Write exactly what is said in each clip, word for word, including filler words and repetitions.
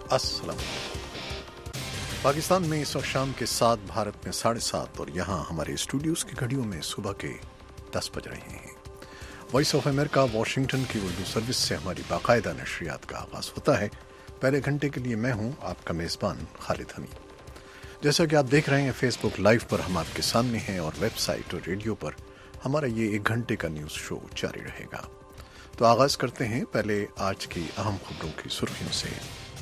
السلام پاکستان میں اس وقت شام کے سات، بھارت میں ساڑھے سات، اور یہاں ہمارے اسٹوڈیوز کی گھڑیوں میں صبح کے دس بج رہے ہیں۔ وائس آف امریکہ واشنگٹن کی اردو سروس سے ہماری باقاعدہ نشریات کا آغاز ہوتا ہے۔ پہلے گھنٹے کے لیے میں ہوں آپ کا میزبان خالد حمید۔ جیسا کہ آپ دیکھ رہے ہیں فیس بک لائیو پر ہم آپ کے سامنے ہیں، اور ویب سائٹ اور ریڈیو پر ہمارا یہ ایک گھنٹے کا نیوز شو جاری رہے گا۔ تو آغاز کرتے ہیں پہلے آج کی اہم خبروں کی سرخیوں سے۔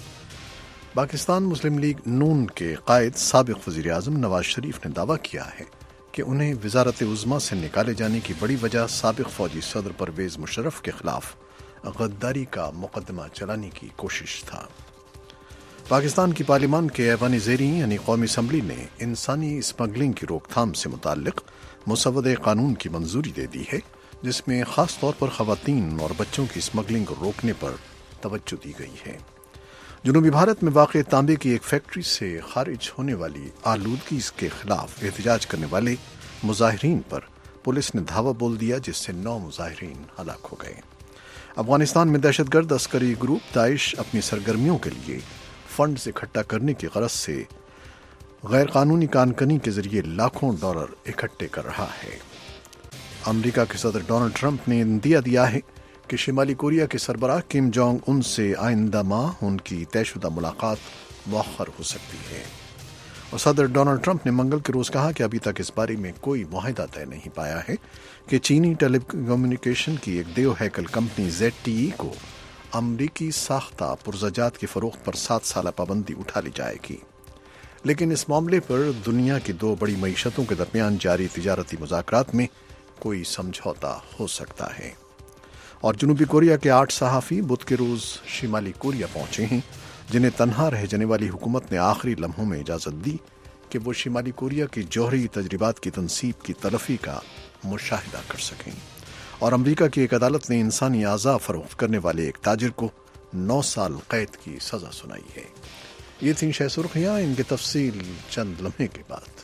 پاکستان مسلم لیگ نون کے قائد سابق وزیر اعظم نواز شریف نے دعویٰ کیا ہے کہ انہیں وزارت عظمیٰ سے نکالے جانے کی بڑی وجہ سابق فوجی صدر پرویز مشرف کے خلاف غداری کا مقدمہ چلانے کی کوشش تھا۔ پاکستان کی پارلیمان کے ایوان زیریں یعنی قومی اسمبلی نے انسانی اسمگلنگ کی روک تھام سے متعلق مسودہ قانون کی منظوری دے دی ہے، جس میں خاص طور پر خواتین اور بچوں کی اسمگلنگ کو روکنے پر توجہ دی گئی ہے۔ جنوبی بھارت میں واقع تانبے کی ایک فیکٹری سے خارج ہونے والی آلودگی کے خلاف احتجاج کرنے والے مظاہرین پر پولیس نے دھاوا بول دیا، جس سے نو مظاہرین ہلاک ہو گئے۔ افغانستان میں دہشت گرد عسکری گروپ داعش اپنی سرگرمیوں کے لیے فنڈز اکٹھا کرنے کی غرض سے غیر قانونی کان کنی کے ذریعے لاکھوں ڈالر اکٹھے کر رہا ہے۔ امریکہ کے صدر ڈونلڈ ٹرمپ نے اندیہ دیا ہے کہ شمالی کوریا کے سربراہ کم جونگ ان سے آئندہ ماہ ان کی طے شدہ ملاقات مؤخر ہو سکتی ہے۔ اور صدر ڈونلڈ ٹرمپ نے منگل کے روز کہا کہ ابھی تک اس بارے میں کوئی معاہدہ طے نہیں پایا ہے کہ چینی ٹیلی کمیونیکیشن کی ایک دیو ہیکل کمپنی زیڈ ٹی ای کو امریکی ساختہ پرزجات کی فروخت پر سات سالہ پابندی اٹھا لی جائے گی، لیکن اس معاملے پر دنیا کی دو بڑی معیشتوں کے درمیان جاری تجارتی مذاکرات میں کوئی سمجھوتا ہو سکتا ہے۔ اور جنوبی کوریا کے آٹھ صحافی بدھ کے روز شمالی کوریا پہنچے ہیں، جنہیں تنہا رہ جانے والی حکومت نے آخری لمحوں میں اجازت دی کہ وہ شمالی کوریا کی جوہری تجربات کی تنصیب کی تلفی کا مشاہدہ کر سکیں۔ اور امریکہ کی ایک عدالت نے انسانی اعضاء فروخت کرنے والے ایک تاجر کو نو سال قید کی سزا سنائی ہے۔ یہ تھیں شہ سرخیاں، ان کی تفصیل چند لمحے کے بعد۔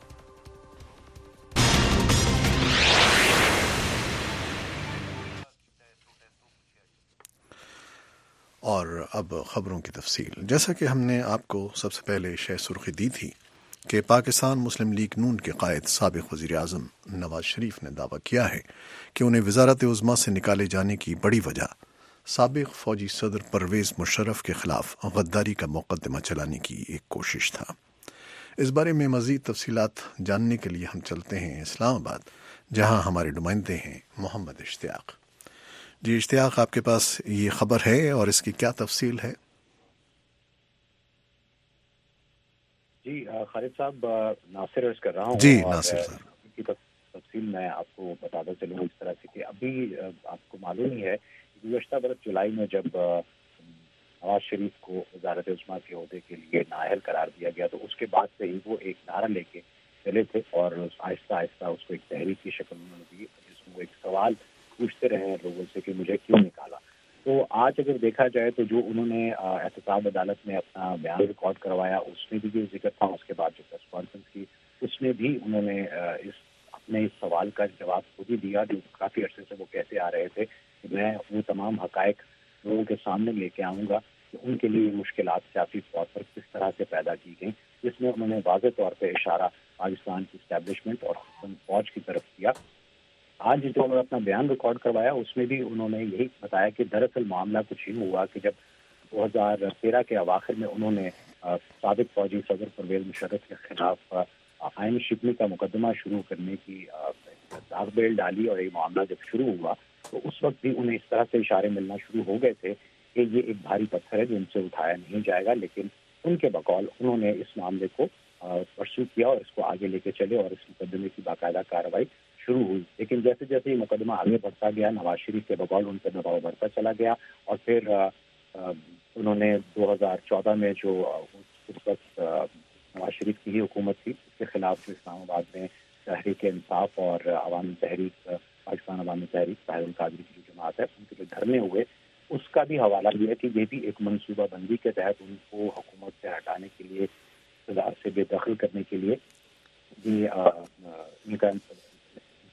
اور اب خبروں کی تفصیل۔ جیسا کہ ہم نے آپ کو سب سے پہلے شہ سرخی دی تھی کہ پاکستان مسلم لیگ نون کے قائد سابق وزیر اعظم نواز شریف نے دعویٰ کیا ہے کہ انہیں وزارت عظمیٰ سے نکالے جانے کی بڑی وجہ سابق فوجی صدر پرویز مشرف کے خلاف غداری کا مقدمہ چلانے کی ایک کوشش تھا۔ اس بارے میں مزید تفصیلات جاننے کے لیے ہم چلتے ہیں اسلام آباد، جہاں ہمارے نمائندے ہیں محمد اشتیاق۔ جی اشتیاق، آپ کے پاس یہ خبر ہے اور اس کی کیا تفصیل ہے؟ جی خالد صاحب، ناصر عرض کر رہا ہوں۔ جی ناصر صاحب، کی تفصیل میں آپ کو بتاتا چلوں اس طرح سے کہ ابھی آپ کو معلوم ہی ہے گزشتہ برس جولائی میں جب نواز شریف کو وزارت عظمیٰ کے عہدے کے لیے نااہل قرار دیا گیا تو اس کے بعد سے ہی وہ ایک نعرہ لے کے چلے تھے اور آہستہ آہستہ اس کو ایک تحریک کی شکل میں دی، جس میں وہ ایک سوال پوچھتے رہے ہیں لوگوں سے کہ مجھے کیوں نکالا۔ تو آج اگر دیکھا جائے تو جو انہوں نے احتساب عدالت میں اپنا بیان ریکارڈ کروایا، اس میں بھی جو ذکر تھا، اس کے بعد جو پریس کانفرنس کی اس میں بھی انہوں نے اس اپنے اس سوال کا جواب خود ہی دیا، جو کافی عرصے سے وہ کہتے آ رہے تھے کہ میں وہ تمام حقائق لوگوں کے سامنے لے کے آؤں گا کہ ان کے لیے مشکلات سیاسی طور پر کس طرح سے پیدا کی گئیں، جس میں انہوں نے واضح طور پہ اشارہ پاکستان کی اسٹیبلشمنٹ اور فوج کی طرف کیا۔ آج جو انہوں نے اپنا بیان ریکارڈ کروایا اس میں بھی انہوں نے یہی بتایا کہ دراصل معاملہ کچھ یوں ہوا کہ جب دو ہزار تیرہ کے اواخر میں انہوں نے سابق فوجی صدر پرویز مشرف کے خلاف آئین شکنی کا مقدمہ شروع کرنے کی داغ بیل ڈالی، اور یہ معاملہ جب شروع ہوا تو اس وقت بھی انہیں اس طرح سے اشارے ملنا شروع ہو گئے تھے کہ یہ ایک بھاری پتھر ہے جو ان سے اٹھایا نہیں جائے گا، لیکن ان کے بقول انہوں نے اس معاملے کو پرسو کیا اور اس کو آگے لے کے چلے اور اس مقدمے کی باقاعدہ کارروائی شروع ہوئی۔ لیکن جیسے جیسے یہ مقدمہ آگے بڑھتا گیا، نواز شریف کے بقول ان پر دباؤ بڑھتا چلا گیا، اور پھر انہوں نے دو ہزار چودہ میں جو اس وقت نواز شریف کی ہی حکومت تھی اس کے خلاف جو اسلام آباد میں تحریک انصاف اور عوامی تحریک پاکستان عوامی تحریک طاہر القادری کی جو جماعت ہے ان کے جو دھرنے ہوئے، اس کا بھی حوالہ دیا کہ یہ بھی ایک منصوبہ بندی کے تحت ان کو حکومت سے ہٹانے کے لیے، اقتدار سے بے دخل کرنے کے لیے یہ ان کا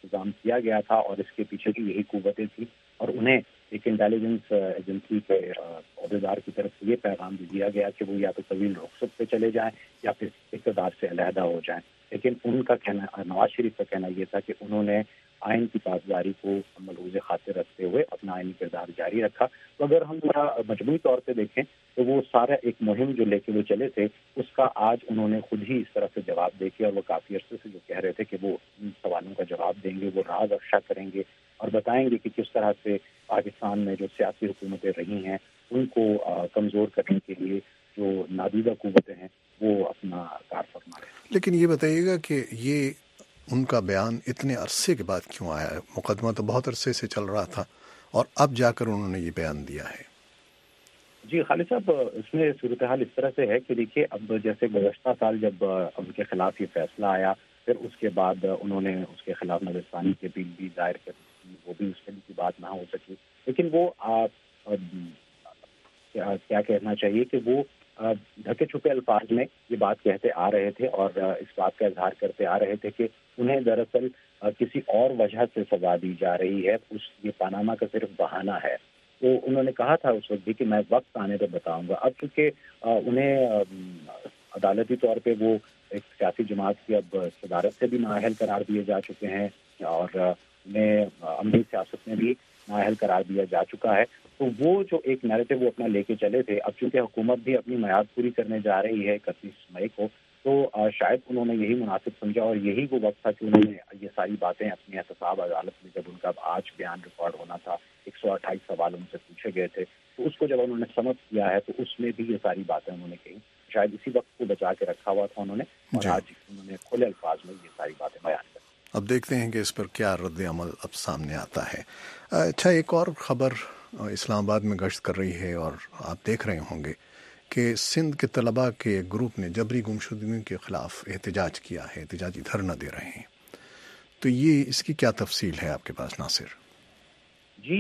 انتظام کیا گیا تھا اور اس کے پیچھے کی یہی قوتیں تھیں، اور انہیں ایک انٹیلیجنس ایجنسی کے عہدیدار کی طرف سے یہ پیغام بھی دیا گیا کہ وہ یا تو طویل رخصت پہ چلے جائیں یا پھر اقتدار سے علیحدہ ہو جائیں. لیکن ان کا کہنا، نواز شریف کا کہنا یہ تھا کہ انہوں نے آئین کی پاسداری کو ملحوظ خاطر رکھتے ہوئے اپنا آئینی کردار جاری رکھا. تو اگر ہم مجموعی طور پہ دیکھیں تو وہ سارا ایک مہم جو لے کے وہ چلے تھے اس کا آج انہوں نے خود ہی اس طرح سے جواب دے کے، اور وہ کافی عرصے سے جو کہہ رہے تھے کہ وہ ان سوالوں کا جواب دیں گے، وہ راز افشا کریں گے اور بتائیں گے کہ کس طرح سے پاکستان میں جو سیاسی حکومتیں رہی ہیں ان کو کمزور کرنے کے لیے جو نادیدہ قوتیں ہیں وہ اپنا کار فرما رہے ہیں. لیکن یہ بتائیے گا کہ یہ ان کا بیان اتنے عرصے کے بعد کیوں آیا ہے؟ مقدمہ تو بہت عرصے سے چل رہا تھا اور اب جا کر انہوں نے یہ بیان دیا ہے. جی خالد صاحب، اس میں صورتحال اس طرح سے ہے کہ دیکھیے، اب جیسے گزشتہ سال جب ان کے خلاف یہ فیصلہ آیا، پھر اس کے بعد انہوں نے اس کے خلاف نظرثانی کے بل بھی دائر کر دی، وہ بھی اس کی بات نہ ہو سکی. لیکن وہ کیا کہنا چاہیے کہ وہ ڈھکے چھپے الفاظ میں یہ بات کہتے آ رہے تھے اور اس بات کا اظہار کرتے آ رہے تھے کہ انہیں دراصل کسی اور وجہ سے سزا دی جا رہی ہے، اس یہ پاناما کا صرف بہانہ ہے. تو انہوں نے کہا تھا اس وقت بھی کہ میں وقت آنے پہ بتاؤں گا. اب چونکہ انہیں عدالتی طور پہ وہ ایک سیاسی جماعت کی اب صدارت سے بھی نااہل قرار دیے جا چکے ہیں اور انہیں عملی سیاست میں بھی نااہل قرار دیا جا چکا ہے، تو وہ جو ایک نیریٹو وہ اپنا لے کے چلے تھے، اب چونکہ حکومت بھی اپنی میعاد پوری کرنے جا رہی ہے اکتیس مئی کو، تو شاید انہوں نے یہی مناسب سمجھا اور یہی وہ وقت تھا کہ انہوں نے یہ ساری باتیں اپنی احتساب عدالت میں، جب ان کا آج بیان ریکارڈ ہونا تھا، ایک سو اٹھائیس سوال ان سے پوچھے گئے تھے، تو اس کو جب انہوں نے سمجھ کیا ہے تو اس میں بھی یہ ساری باتیں انہوں نے کہی. شاید اسی وقت کو بچا کے رکھا ہوا تھا انہوں نے، اور جی. آج انہوں نے کھلے الفاظ میں یہ ساری باتیں بیان کر. اب دیکھتے ہیں کہ اس پر کیا رد عمل اب سامنے آتا ہے. اچھا، ایک اور خبر اسلام آباد میں گشت کر رہی ہے اور آپ دیکھ رہے ہوں گے کہ سندھ کے طلباء کے گروپ نے جبری گمشدگیوں کے خلاف احتجاج کیا ہے، احتجاجی دھرنا دے رہے ہیں. تو یہ اس کی کیا تفصیل ہے آپ کے پاس ناصر؟ جی،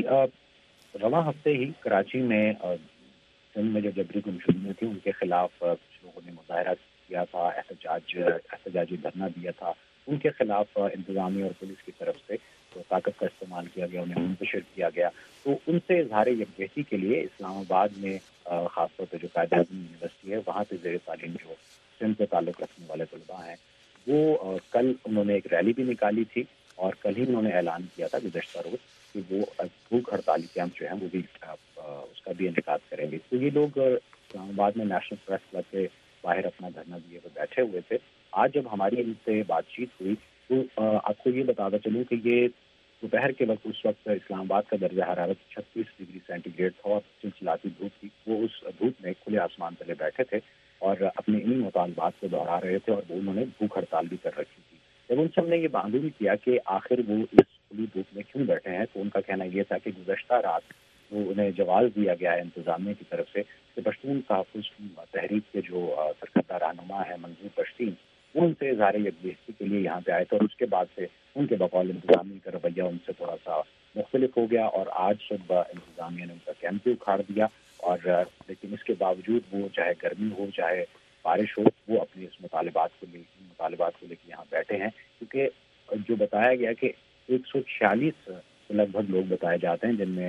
رواں ہفتے ہی کراچی میں سندھ میں جو جبری گمشدگیاں تھیں ان کے خلاف کچھ لوگوں نے مظاہرہ کیا تھا، احتجاج احتجاجی دھرنا دیا تھا. ان کے خلاف انتظامیہ اور پولیس کی طرف سے تو طاقت کا استعمال کیا گیا، انہیں منتشر کیا گیا. تو ان سے اظہار یکجہتی کے لیے اسلام آباد میں خاص طور پہ جو قائد اعظم یونیورسٹی ہے وہاں سے زیر تعلیم جو سندھ سے تعلق رکھنے والے طلباء ہیں، وہ کل انہوں نے ایک ریلی بھی نکالی تھی اور کل ہی انہوں نے اعلان کیا تھا گزشتہ روز کہ وہ بھوک ہڑتالی کیمپ جو ہیں وہ بھی اس کا بھی انعقاد کریں گے. تو یہ لوگ اسلام آباد میں نیشنل پریس کلب کے باہر اپنا دھرنا دیے ہوئے بیٹھے ہوئے تھے. آج جب ہماری ان سے بات چیت ہوئی تو آپ کو یہ بتاتا چلوں کہ یہ دوپہر کے وقت، اس وقت اسلام آباد کا درجہ حرارت چھتیس ڈگری سینٹی گریڈ تھا اور چلچلاتی دھوپ تھی. وہ اس دھوپ میں کھلے آسمان تلے بیٹھے تھے اور اپنے انہی مطالبات کو دہرا رہے تھے اور وہ انہوں نے بھوک ہڑتال بھی کر رکھی تھی. جب ان سب نے یہ معلوم کیا کہ آخر وہ اس کھلی دھوپ میں کیوں بیٹھے ہیں، تو ان کا کہنا یہ تھا کہ گزشتہ رات وہ انہیں جواز دیا گیا ہے انتظامیہ کی طرف سے کہ پشتون تحفظ تحریک کے جو سرکردہ رہنما ہے منظور پشتین، وہ ان سے اظہار یکجہتی کے لیے یہاں پہ آئے تھے اور اس کے بعد سے ان کے بقول انتظامیہ کا رویہ ان سے تھوڑا سا مختلف ہو گیا اور آج صبح انتظامیہ نے ان کا کیمپ بھی اکھاڑ دیا. اور لیکن اس کے باوجود وہ چاہے گرمی ہو چاہے بارش ہو، وہ اپنے اس مطالبات کو لے مطالبات کو لے کے یہاں بیٹھے ہیں. کیونکہ جو بتایا گیا کہ ایک سو چھیالیس لگ بھگ لوگ بتائے جاتے ہیں جن میں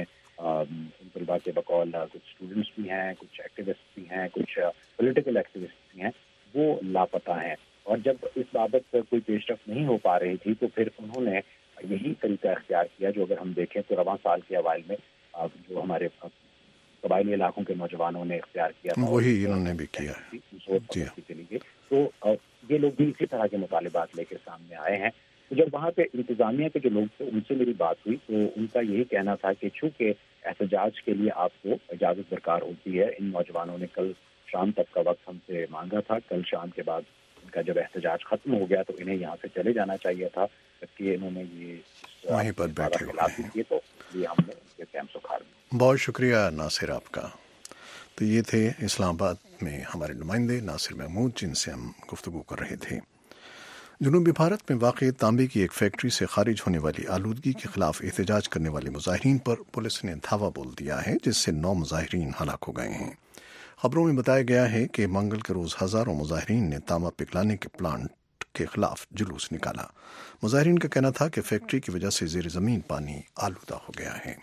ان طلباء کے بقول کچھ اسٹوڈنٹس بھی ہیں، کچھ ایکٹیوسٹ بھی ہیں، کچھ پولیٹیکل ایکٹیوسٹ بھی ہیں، وہ لاپتہ ہیں. اور جب اس بابت کوئی پیش رفت نہیں ہو پا رہی تھی تو پھر انہوں نے یہی طریقہ اختیار کیا جو اگر ہم دیکھیں تو رواں سال کے اوائل میں جو ہمارے قبائلی علاقوں کے نوجوانوں نے اختیار کیا تھا، وہی انہوں نے بھی کیا ہے. کے لیے تو یہ لوگ بھی اسی طرح کے مطالبات لے کے سامنے آئے ہیں. تو جب وہاں پہ انتظامیہ کے جو لوگ تھے ان سے میری بات ہوئی تو ان کا یہی کہنا تھا کہ چونکہ احتجاج کے لیے آپ کو اجازت درکار ہوتی ہے، ان نوجوانوں نے کل شام تک کا وقت ہم سے مانگا تھا، کل شام کے بعد ان کا جب احتجاج ختم ہو گیا تو انہیں یہاں سے چلے جانا چاہیے تھا، جبکہ انہوں نے یہ وہیں پر بیٹھے ہوئے ہیں تو یہ ہم نے ان کے کیمپ اکھاڑ دیا. بہت شکریہ ناصر آپ کا. تو یہ تھے اسلام آباد میں ہمارے نمائندے ناصر محمود، جن سے ہم گفتگو کر رہے تھے. جنوبی بھارت میں واقع تانبے کی ایک فیکٹری سے خارج ہونے والی آلودگی کے خلاف احتجاج کرنے والے مظاہرین پر پولیس نے دھاوا بول دیا ہے، جس سے نو مظاہرین ہلاک ہو گئے ہیں. خبروں میں بتایا گیا ہے کہ منگل کے روز ہزاروں مظاہرین نے تانبا پگھلانے کے پلانٹ کے خلاف جلوس نکالا۔ مظاہرین کا کہنا تھا کہ فیکٹری کی وجہ سے زیر زمین پانی آلودہ ہو گیا ہے۔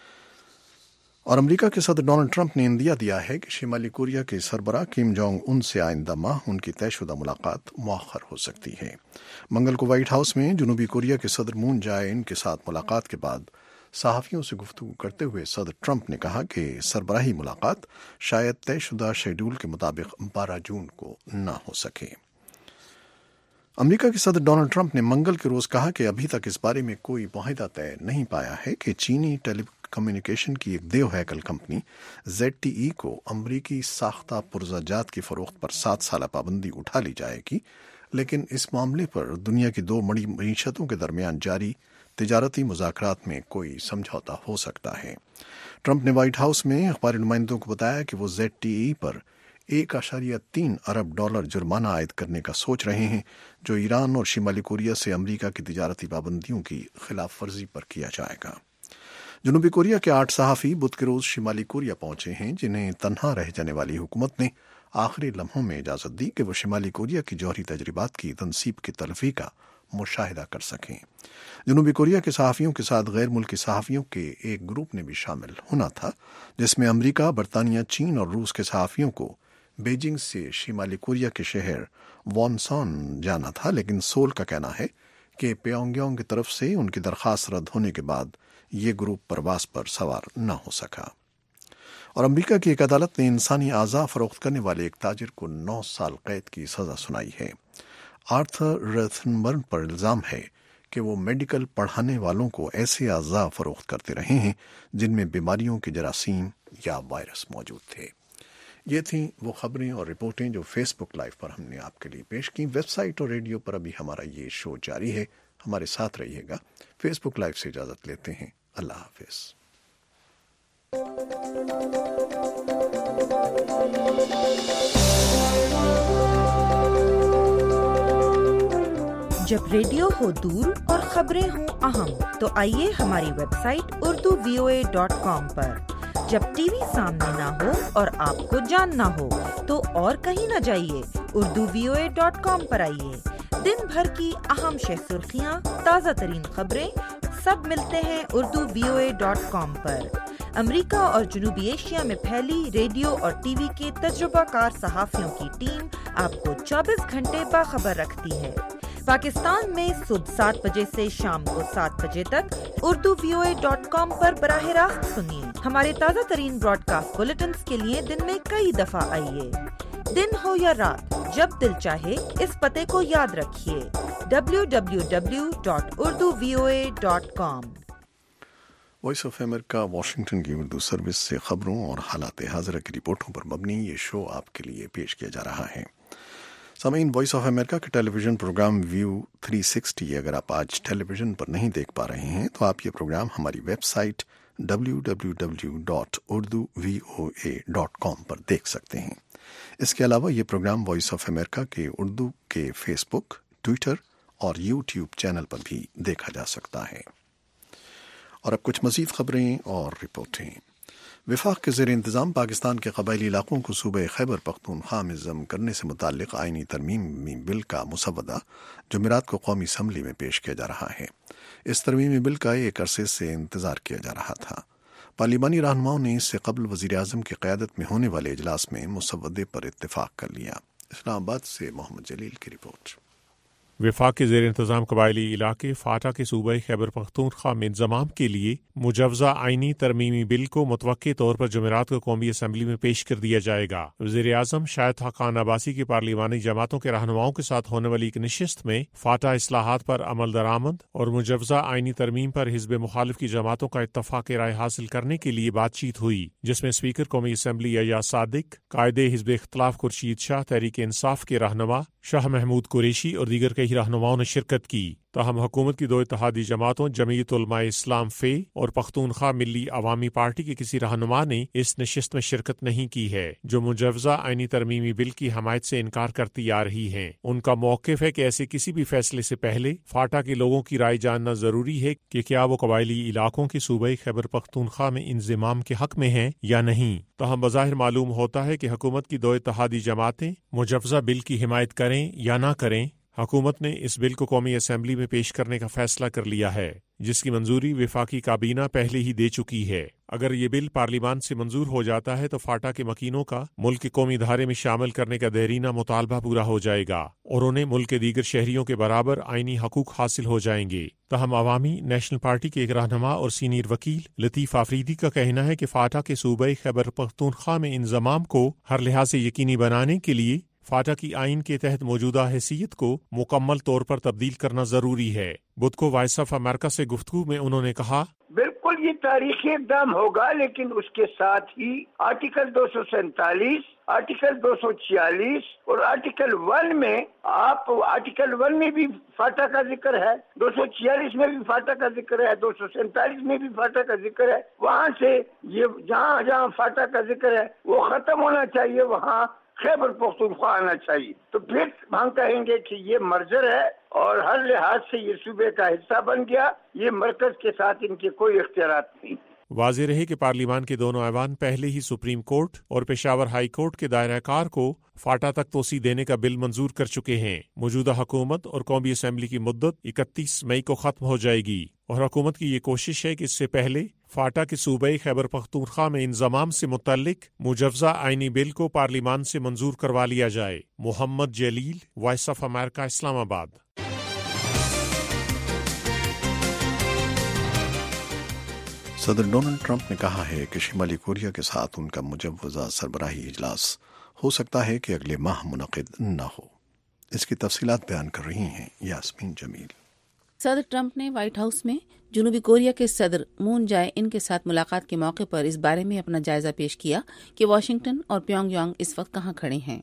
اور امریکہ کے صدر ڈونلڈ ٹرمپ نے اندیا دیا ہے کہ شمالی کوریا کے سربراہ کم جونگ ان سے آئندہ ماہ ان کی طے شدہ ملاقات مؤخر ہو سکتی ہے۔ منگل کو وائٹ ہاؤس میں جنوبی کوریا کے صدر مون جائے ان کے ساتھ ملاقات کے بعد صحافیوں سے گفتگو کرتے ہوئے صدر ٹرمپ نے کہا کہ سربراہی ملاقات شاید طے شدہ شیڈول کے مطابق بارہ جون کو نہ ہو سکے۔ امریکہ کے صدر ڈونلڈ ٹرمپ نے منگل کے روز کہا کہ ابھی تک اس بارے میں کوئی معاہدہ طے نہیں پایا ہے کہ چینی ٹیلی کمیونیکیشن کی ایک دیو ہیکل کمپنی زیڈ ٹی ای کو امریکی ساختہ پرزہ جات کی فروخت پر سات سالہ پابندی اٹھا لی جائے گی، لیکن اس معاملے پر دنیا کی دو بڑی معیشتوں کے درمیان جاری تجارتی مذاکرات میں کوئی سمجھوتا ہو سکتا ہے۔ ٹرمپ نے وائٹ ہاؤس میں اخباری نمائندوں کو بتایا کہ وہ زیڈ ٹی ای پر ایک اشاریہ تین ارب ڈالر جرمانہ عائد کرنے کا سوچ رہے ہیں، جو ایران اور شمالی کوریا سے امریکہ کی تجارتی پابندیوں کی خلاف ورزی پر کیا جائے گا۔ جنوبی کوریا کے آٹھ صحافی بدھ کے روز شمالی کوریا پہنچے ہیں، جنہیں تنہا رہ جانے والی حکومت نے آخری لمحوں میں اجازت دی کہ وہ شمالی کوریا کی جوہری تجربات کی تنصیب کی تلفی کا مشاہدہ کر سکیں۔ جنوبی کوریا کے صحافیوں کے ساتھ غیر ملکی صحافیوں کے ایک گروپ نے بھی شامل ہونا تھا، جس میں امریکہ، برطانیہ، چین اور روس کے صحافیوں کو بیجنگ سے شمالی کوریا کے شہر وانسان جانا تھا، لیکن سول کا کہنا ہے کہ پیونگ یانگ کی طرف سے ان کی درخواست رد ہونے کے بعد یہ گروپ پرواز پر سوار نہ ہو سکا۔ اور امریکہ کی ایک عدالت نے انسانی اعضاء فروخت کرنے والے ایک تاجر کو نو سال قید کی سزا سنائی ہے۔ آرتھر ریتھنبرگ پر الزام ہے کہ وہ میڈیکل پڑھانے والوں کو ایسے اعضاء فروخت کرتے رہے ہیں جن میں بیماریوں کے جراثیم یا وائرس موجود تھے۔ یہ تھیں وہ خبریں اور رپورٹیں جو فیس بک لائیو پر ہم نے آپ کے لیے پیش کی۔ ویب سائٹ اور ریڈیو پر ابھی ہمارا یہ شو جاری ہے، ہمارے ساتھ رہیے گا۔ فیس بک لائیو سے اجازت لیتے ہیں، اللہ حافظ۔ جب ریڈیو ہو دور اور خبریں ہوں اہم تو آئیے ہماری website Urdu V O A dot com پر۔ جب ٹی وی سامنے نہ ہو اور آپ کو جاننا ہو تو اور کہیں نہ جائیے، Urdu V O A dot com پر آئیے۔ دن بھر کی اہم شہ سرخیاں، تازہ ترین خبریں سب ملتے ہیں Urdu V O A dot com پر۔ امریکہ اور جنوبی ایشیا میں پھیلی ریڈیو اور ٹی وی کے تجربہ کار صحافیوں کی ٹیم آپ کو چوبیس گھنٹے باخبر رکھتی ہے۔ پاکستان میں صبح سات بجے سے شام کو سات بجے تک Urdu V O A dot com پر براہ راست سنیے۔ ہمارے تازہ ترین براڈ کاسٹ بلیٹنز کے لیے دن میں کئی دفعہ آئیے۔ دن ہو یا رات، جب دل چاہے اس پتے کو یاد رکھیے، W W W dot Urdu V O A dot com. Voice of America Washington کی اردو سروس سے خبروں اور حالات حاضرہ کی رپورٹوں پر مبنی یہ شو آپ کے لیے پیش کیا جا رہا ہے۔ سامعین، وائس آف امریکہ کے television programme view three sixty اگر آپ آج ٹیلی ویژن پر نہیں دیکھ پا رہے ہیں تو آپ یہ پروگرام ہماری website W W W dot Urdu V O A dot com پر دیکھ سکتے ہیں۔ اس کے علاوہ یہ پروگرام وائس آف امریکہ کے اردو کے فیس بک، ٹویٹر اور یوٹیوب چینل پر بھی دیکھا جا سکتا ہے۔ اور اب کچھ مزید خبریں اور رپورٹیں۔ وفاق کے زیر انتظام پاکستان کے قبائلی علاقوں کو صوبہ خیبر پختونخوا میں ضم کرنے سے متعلق آئینی ترمیمی بل کا مسودہ جمعرات کو قومی اسمبلی میں پیش کیا جا رہا ہے۔ اس ترمیمی بل کا ایک عرصے سے انتظار کیا جا رہا تھا۔ پارلیمانی رہنماؤں نے اس سے قبل وزیر اعظم کی قیادت میں ہونے والے اجلاس میں مسودے پر اتفاق کر لیا۔ اسلام آباد سے محمد جلیل کی رپورٹ۔ وفاق کے زیر انتظام قبائلی علاقے فاٹا کے صوبہ خیبر پختونخوا میں انضمام کے لیے مجوزہ آئینی ترمیمی بل کو متوقع طور پر جمعرات کو قومی اسمبلی میں پیش کر دیا جائے گا۔ وزیر اعظم شاہد خاقان عباسی کی پارلیمانی جماعتوں کے رہنماؤں کے ساتھ ہونے والی ایک نشست میں فاٹا اصلاحات پر عمل درآمد اور مجوزہ آئینی ترمیم پر حزب مخالف کی جماعتوں کا اتفاق رائے حاصل کرنے کے لیے بات چیت ہوئی، جس میں اسپیکر قومی اسمبلی ایاز صادق، قائد حزب اختلاف خورشید شاہ، تحریک انصاف کے رہنما شاہ محمود قریشی اور دیگر کئی رہنماؤں نے شرکت کی۔ تاہم حکومت کی دو اتحادی جماعتوں جمعیت علماء اسلام فے اور پختونخوا ملی عوامی پارٹی کے کسی رہنما نے اس نشست میں شرکت نہیں کی ہے، جو مجوزہ آئینی ترمیمی بل کی حمایت سے انکار کرتی آ رہی ہیں۔ ان کا موقف ہے کہ ایسے کسی بھی فیصلے سے پہلے فاٹا کے لوگوں کی رائے جاننا ضروری ہے کہ کیا وہ قبائلی علاقوں کے صوبہ خیبر پختونخوا میں انضمام کے حق میں ہیں یا نہیں۔ تاہم بظاہر معلوم ہوتا ہے کہ حکومت کی دو اتحادی جماعتیں مجوزہ بل کی حمایت کریں یا نہ کریں، حکومت نے اس بل کو قومی اسمبلی میں پیش کرنے کا فیصلہ کر لیا ہے، جس کی منظوری وفاقی کابینہ پہلے ہی دے چکی ہے۔ اگر یہ بل پارلیمان سے منظور ہو جاتا ہے تو فاٹا کے مکینوں کا ملک کے قومی دھارے میں شامل کرنے کا دیرینہ مطالبہ پورا ہو جائے گا اور انہیں ملک کے دیگر شہریوں کے برابر آئینی حقوق حاصل ہو جائیں گے۔ تاہم عوامی نیشنل پارٹی کے ایک رہنما اور سینئر وکیل لطیف آفریدی کا کہنا ہے کہ فاٹا کے صوبہ خیبر پختونخوا میں انضمام کو ہر لحاظ سے یقینی بنانے کے لیے فاٹا کی آئین کے تحت موجودہ حیثیت کو مکمل طور پر تبدیل کرنا ضروری ہے۔ بدھ کو وائس آف امریکہ سے گفتگو میں انہوں نے کہا، بالکل یہ تاریخی اقدام ہوگا، لیکن اس کے ساتھ ہی آرٹیکل دو سو سینتالیس، آرٹیکل دو سو چھیالیس اور آرٹیکل ون میں آپ آرٹیکل ون میں بھی فاٹا کا ذکر ہے، دو سو چھیالیس میں بھی فاٹا کا ذکر ہے، دو سو سینتالیس میں بھی فاٹا کا ذکر ہے۔ وہاں سے یہ جہاں جہاں فاٹا کا ذکر ہے وہ ختم ہونا چاہیے، وہاں خیبر پختونخوا آنا چاہیے۔ تو پھر ہم کہیں گے کہ یہ مرجر ہے اور ہر لحاظ سے یہ صوبے کا حصہ بن گیا، یہ مرکز کے ساتھ ان کے کوئی اختیارات نہیں۔ واضح رہے کہ پارلیمان کے دونوں ایوان پہلے ہی سپریم کورٹ اور پشاور ہائی کورٹ کے دائرہ کار کو فاٹا تک توسیع دینے کا بل منظور کر چکے ہیں۔ موجودہ حکومت اور قومی اسمبلی کی مدت اکتیس مئی کو ختم ہو جائے گی اور حکومت کی یہ کوشش ہے کہ اس سے پہلے فاٹا کے صوبہ خیبر پختونخوا میں انضمام سے متعلق مجوزہ آئینی بل کو پارلیمان سے منظور کروا لیا جائے۔ محمد جلیل، وائس آف امریکہ، اسلام آباد۔ صدر ڈونلڈ ٹرمپ نے کہا ہے کہ شمالی کوریا کے ساتھ ان کا مجوزہ سربراہی اجلاس ہو سکتا ہے کہ اگلے ماہ منعقد نہ ہو۔ اس کی تفصیلات بیان کر رہی ہیں یاسمین جمیل۔ صدر ٹرمپ نے وائٹ ہاؤس میں جنوبی کوریا کے صدر مون جائے ان کے ساتھ ملاقات کے موقع پر اس بارے میں اپنا جائزہ پیش کیا کہ واشنگٹن اور پیونگ یانگ اس وقت کہاں کھڑے ہیں۔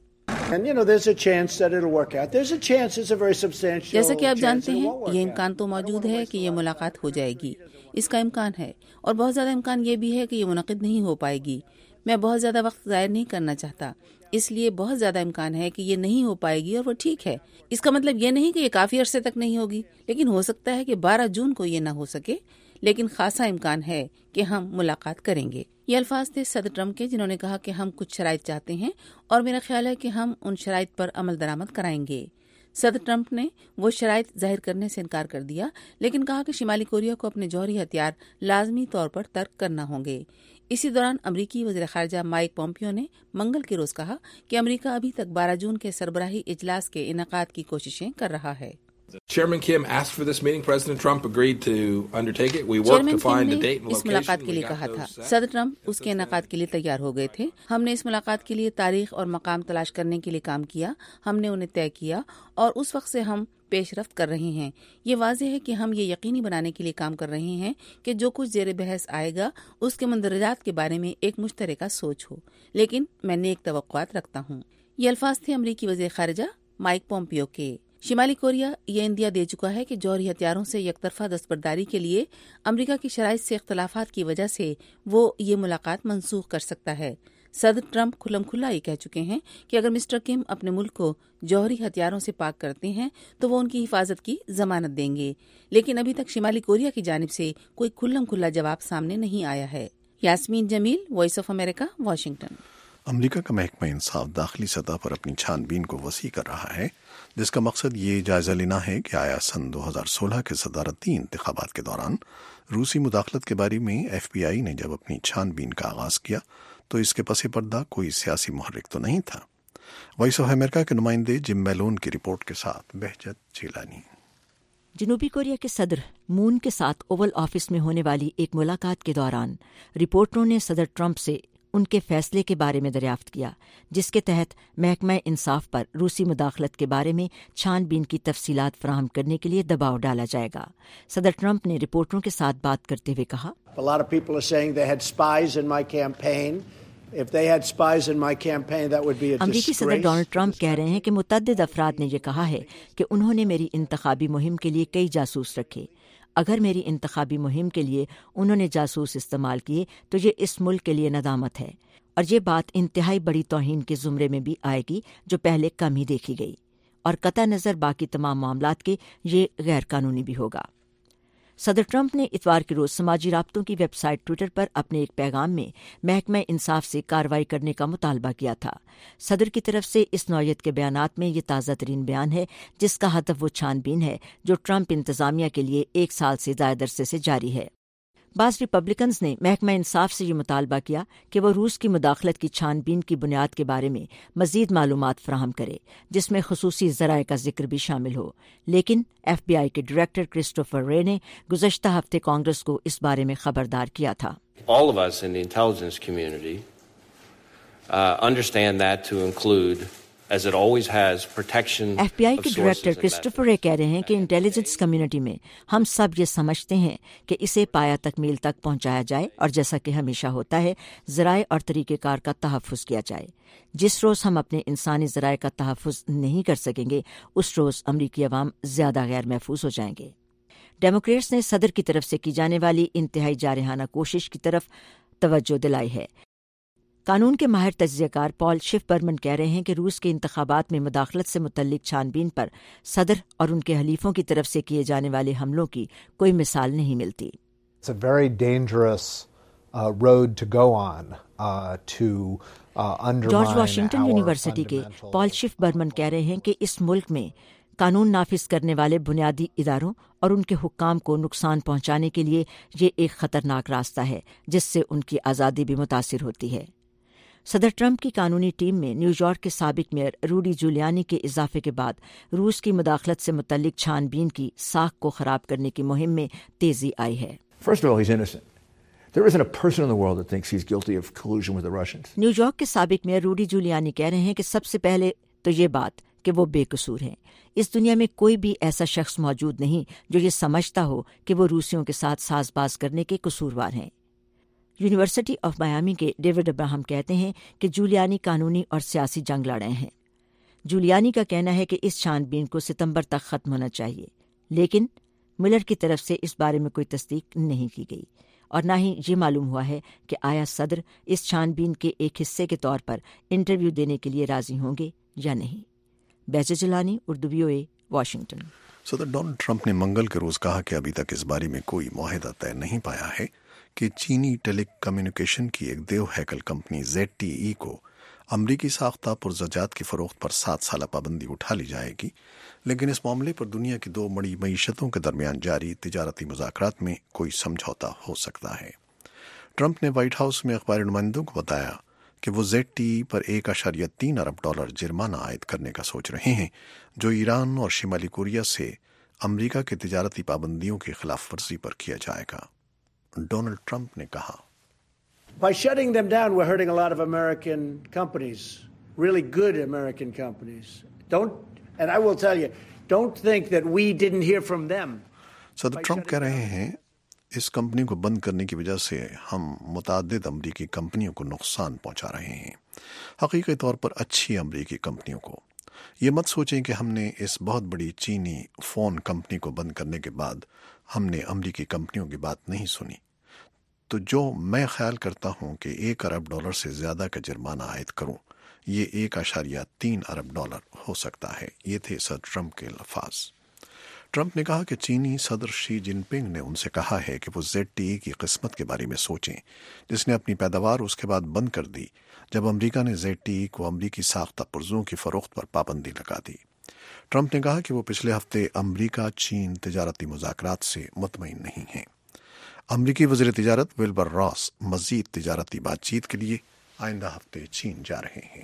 جیسا کہ آپ جانتے ہیں، یہ امکان تو موجود ہے کہ یہ ملاقات ہو جائے گی، اس کا امکان ہے، اور بہت زیادہ امکان یہ بھی ہے کہ یہ منعقد نہیں ہو پائے گی۔ میں بہت زیادہ وقت ضائع نہیں کرنا چاہتا، اس لیے بہت زیادہ امکان ہے کہ یہ نہیں ہو پائے گی، اور وہ ٹھیک ہے۔ اس کا مطلب یہ نہیں کہ یہ کافی عرصے تک نہیں ہوگی، لیکن ہو سکتا ہے کہ بارہ جون کو یہ نہ ہو سکے، لیکن خاصا امکان ہے کہ ہم ملاقات کریں گے۔ یہ الفاظ تھے صدر ٹرمپ کے، جنہوں نے کہا کہ ہم کچھ شرائط چاہتے ہیں اور میرا خیال ہے کہ ہم ان شرائط پر عمل درآمد کرائیں گے۔ صدر ٹرمپ نے وہ شرائط ظاہر کرنے سے انکار کر دیا، لیکن کہا کہ شمالی کوریا کو اپنے جوہری ہتھیار لازمی طور پر ترک کرنا ہوں گے۔ اسی دوران امریکی وزیر خارجہ مائک پومپیو نے منگل کے روز کہا کہ امریکہ ابھی تک بارہ جون کے سربراہی اجلاس کے انعقاد کی کوششیں کر رہا ہے۔ Chairman Kim asked for this meeting. President Trump agreed to undertake it. We worked chairman to Kim find a نے date and اس ملاقات کے لیے location. We کہا got تھا، those set. صدر ٹرمپ اس کے انعقاد کے لیے تیار ہو گئے تھے۔ ہم نے اس ملاقات کے لیے تاریخ اور مقام تلاش کرنے کے لیے کام کیا، ہم نے انہیں طے کیا اور اس وقت سے ہم پیش رفت کر رہے ہیں۔ یہ واضح ہے کہ ہم یہ یقینی بنانے کے لیے کام کر رہے ہیں کہ جو کچھ زیر بحث آئے گا اس کے مندرجات کے بارے میں ایک مشترکہ سوچ ہو، لیکن میں نیک توقعات رکھتا ہوں۔ یہ الفاظ تھے امریکی وزیر خارجہ مائک پومپیو کے۔ شمالی کوریا یہ اندیا دے چکا ہے کہ جوہری ہتھیاروں سے یک طرفہ دستبرداری کے لیے امریکہ کی شرائط سے اختلافات کی وجہ سے وہ یہ ملاقات منسوخ کر سکتا ہے۔ صدر ٹرمپ کھلم کھلا یہ کہہ چکے ہیں کہ اگر مسٹر کم اپنے ملک کو جوہری ہتھیاروں سے پاک کرتے ہیں تو وہ ان کی حفاظت کی ضمانت دیں گے، لیکن ابھی تک شمالی کوریا کی جانب سے کوئی کھلم کھلا جواب سامنے نہیں آیا ہے۔ Yasmin Jamil, voice of America, Washington. America کا محکمہ انصاف داخلی سطح پر اپنی چھان بین کو وسیع کر رہا ہے، جس کا مقصد یہ جائزہ لینا ہے کہ آیا سن دو ہزار سولہ کے صدارتی انتخابات کے دوران روسی مداخلت کے بارے میں ایف بی آئی نے جب اپنی چھان بین کا آغاز کیا تو اس کے پس پردہ کوئی سیاسی محرک تو نہیں تھا۔ وائس آف امریکہ کے نمائندے جم میلون کی رپورٹ کے ساتھ بہجت چیلانی۔ جنوبی کوریا کے صدر مون کے ساتھ اوول آفس میں ہونے والی ایک ملاقات کے دوران رپورٹروں نے صدر ٹرمپ سے ان کے فیصلے کے بارے میں دریافت کیا، جس کے تحت محکمہ انصاف پر روسی مداخلت کے بارے میں چھان بین کی تفصیلات فراہم کرنے کے لیے دباؤ ڈالا جائے گا۔ صدر ٹرمپ نے رپورٹروں کے ساتھ بات کرتے ہوئے کہا، امریکی صدر ڈونلڈ ٹرمپ کہہ رہے ہیں کہ متعدد افراد نے یہ کہا ہے کہ انہوں نے میری انتخابی مہم کے لیے کئی جاسوس رکھے۔ اگر میری انتخابی مہم کے لیے انہوں نے جاسوس استعمال کیے تو یہ اس ملک کے لیے ندامت ہے، اور یہ بات انتہائی بڑی توہین کے زمرے میں بھی آئے گی جو پہلے کم ہی دیکھی گئی، اور قطع نظر باقی تمام معاملات کے یہ غیر قانونی بھی ہوگا۔ صدر ٹرمپ نے اتوار کے روز سماجی رابطوں کی ویب سائٹ ٹویٹر پر اپنے ایک پیغام میں محکمہ انصاف سے کارروائی کرنے کا مطالبہ کیا تھا۔ صدر کی طرف سے اس نوعیت کے بیانات میں یہ تازہ ترین بیان ہے جس کا ہدف وہ چھان بین ہے جو ٹرمپ انتظامیہ کے لیے ایک سال سے زائد عرصے سے جاری ہے۔ بعض ریپبلکنز نے محکمہ انصاف سے یہ مطالبہ کیا کہ وہ روس کی مداخلت کی چھان بین کی بنیاد کے بارے میں مزید معلومات فراہم کرے جس میں خصوصی ذرائع کا ذکر بھی شامل ہو، لیکن ایف بی آئی کے ڈائریکٹر کرسٹوفر رے نے گزشتہ ہفتے کانگریس کو اس بارے میں خبردار کیا تھا۔ All of us in the intelligence community uh, understand that to include as it always has protection F B I of کے sources director and Christopher methods. Wray کہہ رہے ہیں کہ انٹیلیجنس کمیونٹی میں ہم سب یہ سمجھتے ہیں کہ اسے پایا تکمیل تک پہنچایا جائے اور جیسا کہ ہمیشہ ہوتا ہے ذرائع اور طریقہ کار کا تحفظ کیا جائے۔ جس روز ہم اپنے انسانی ذرائع کا تحفظ نہیں کر سکیں گے اس روز امریکی عوام زیادہ غیر محفوظ ہو جائیں گے۔ ڈیموکریٹس نے صدر کی طرف سے کی جانے والی انتہائی جارحانہ کوشش کی طرف توجہ دلائی ہے۔ قانون کے ماہر تجزیہ کار پال شف برمن کہہ رہے ہیں کہ روس کے انتخابات میں مداخلت سے متعلق چھان بین پر صدر اور ان کے حلیفوں کی طرف سے کیے جانے والے حملوں کی کوئی مثال نہیں ملتی۔ It's a very dangerous uh, road to go on uh, to uh, undermine George Washington our university کے fundamental- پال شف برمن کہہ رہے ہیں کہ اس ملک میں قانون نافذ کرنے والے بنیادی اداروں اور ان کے حکام کو نقصان پہنچانے کے لیے یہ ایک خطرناک راستہ ہے جس سے ان کی آزادی بھی متاثر ہوتی ہے۔ صدر ٹرمپ کی قانونی ٹیم میں نیو یارک کے سابق میئر روڈی جولیانی کے اضافے کے بعد روس کی مداخلت سے متعلق چھان بین کی ساکھ کو خراب کرنے کی مہم میں تیزی آئی ہے۔ First of all, he's innocent. There isn't a person in the world that thinks he's guilty of collusion with the Russians. New York کے سابق میئر روڈی جولیانی کہہ رہے ہیں کہ سب سے پہلے تو یہ بات کہ وہ بے قصور ہیں۔ اس دنیا میں کوئی بھی ایسا شخص موجود نہیں جو یہ سمجھتا ہو کہ وہ روسیوں کے ساتھ ساز باز کرنے کے قصوروار ہیں۔ یونیورسٹی آف میامی کے ڈیوڈ ابراہم کہتے ہیں کہ جولیانی قانونی اور سیاسی جنگ لڑے ہیں۔ جولیانی کا کہنا ہے کہ اس چھان بین کو ستمبر تک ختم ہونا چاہیے، لیکن ملر کی طرف سے اس بارے میں کوئی تصدیق نہیں کی گئی اور نہ ہی یہ معلوم ہوا ہے کہ آیا صدر اس چھان بین کے ایک حصے کے طور پر انٹرویو دینے کے لیے راضی ہوں گے یا نہیں۔ بیجر Jilani, Urdu V O A, Washington. صدر ڈونلڈ ٹرمپ نے منگل کے روز کہا کہ ابھی تک اس بارے میں کوئی معاہدہ طے نہیں پایا ہے کہ چینی ٹیلی کمیونیکیشن کی ایک دیو ہیکل کمپنی زیڈ ٹی ای کو امریکی ساختہ پرزجات کی فروخت پر سات سالہ پابندی اٹھا لی جائے گی، لیکن اس معاملے پر دنیا کی دو بڑی معیشتوں کے درمیان جاری تجارتی مذاکرات میں کوئی سمجھوتا ہو سکتا ہے۔ ٹرمپ نے وائٹ ہاؤس میں اخباری نمائندوں کو بتایا کہ وہ زیڈ ٹی ای پر ایک اشاریہ تین ارب ڈالر جرمانہ عائد کرنے کا سوچ رہے ہیں جو ایران اور شمالی کوریا سے امریکہ کے تجارتی پابندیوں کی خلاف ورزی پر کیا جائے گا۔ ڈونلڈ ٹرمپ نے کہا، By shutting them down, we're hurting a lot of American companies, really good American companies. Don't, and I will tell you, don't think that we didn't hear from them. صدر Trump کہہ رہے ہیں اس company کو بند کرنے کی وجہ سے ہم متعدد امریکی کمپنیوں کو نقصان پہنچا رہے ہیں، حقیقی طور پر اچھی امریکی کمپنیوں کو۔ یہ مت سوچیں کہ ہم نے اس بہت بڑی چینی فون کمپنی کو بند کرنے کے بعد ہم نے امریکی کمپنیوں کی بات نہیں سنی۔ تو جو میں خیال کرتا ہوں کہ ایک ارب ڈالر سے زیادہ کا جرمانہ عائد کروں، یہ ایک اشاریہ تین ارب ڈالر ہو سکتا ہے۔ یہ تھے صدر ٹرمپ کے الفاظ۔ ٹرمپ نے کہا کہ چینی صدر شی جن پنگ نے ان سے کہا ہے کہ وہ زیڈ ٹی ای کی قسمت کے بارے میں سوچیں، جس نے اپنی پیداوار اس کے بعد بند کر دی جب امریکہ نے زیڈ ٹی ای کو امریکی ساختہ پرزوں کی فروخت پر پابندی لگا دی۔ ٹرمپ نے کہا کہ وہ پچھلے ہفتے امریکہ چین تجارتی مذاکرات سے مطمئن نہیں ہیں۔ امریکی وزیر تجارت ولبر راس مزید تجارتی بات چیت کے لیے آئندہ ہفتے چین جا رہے ہیں۔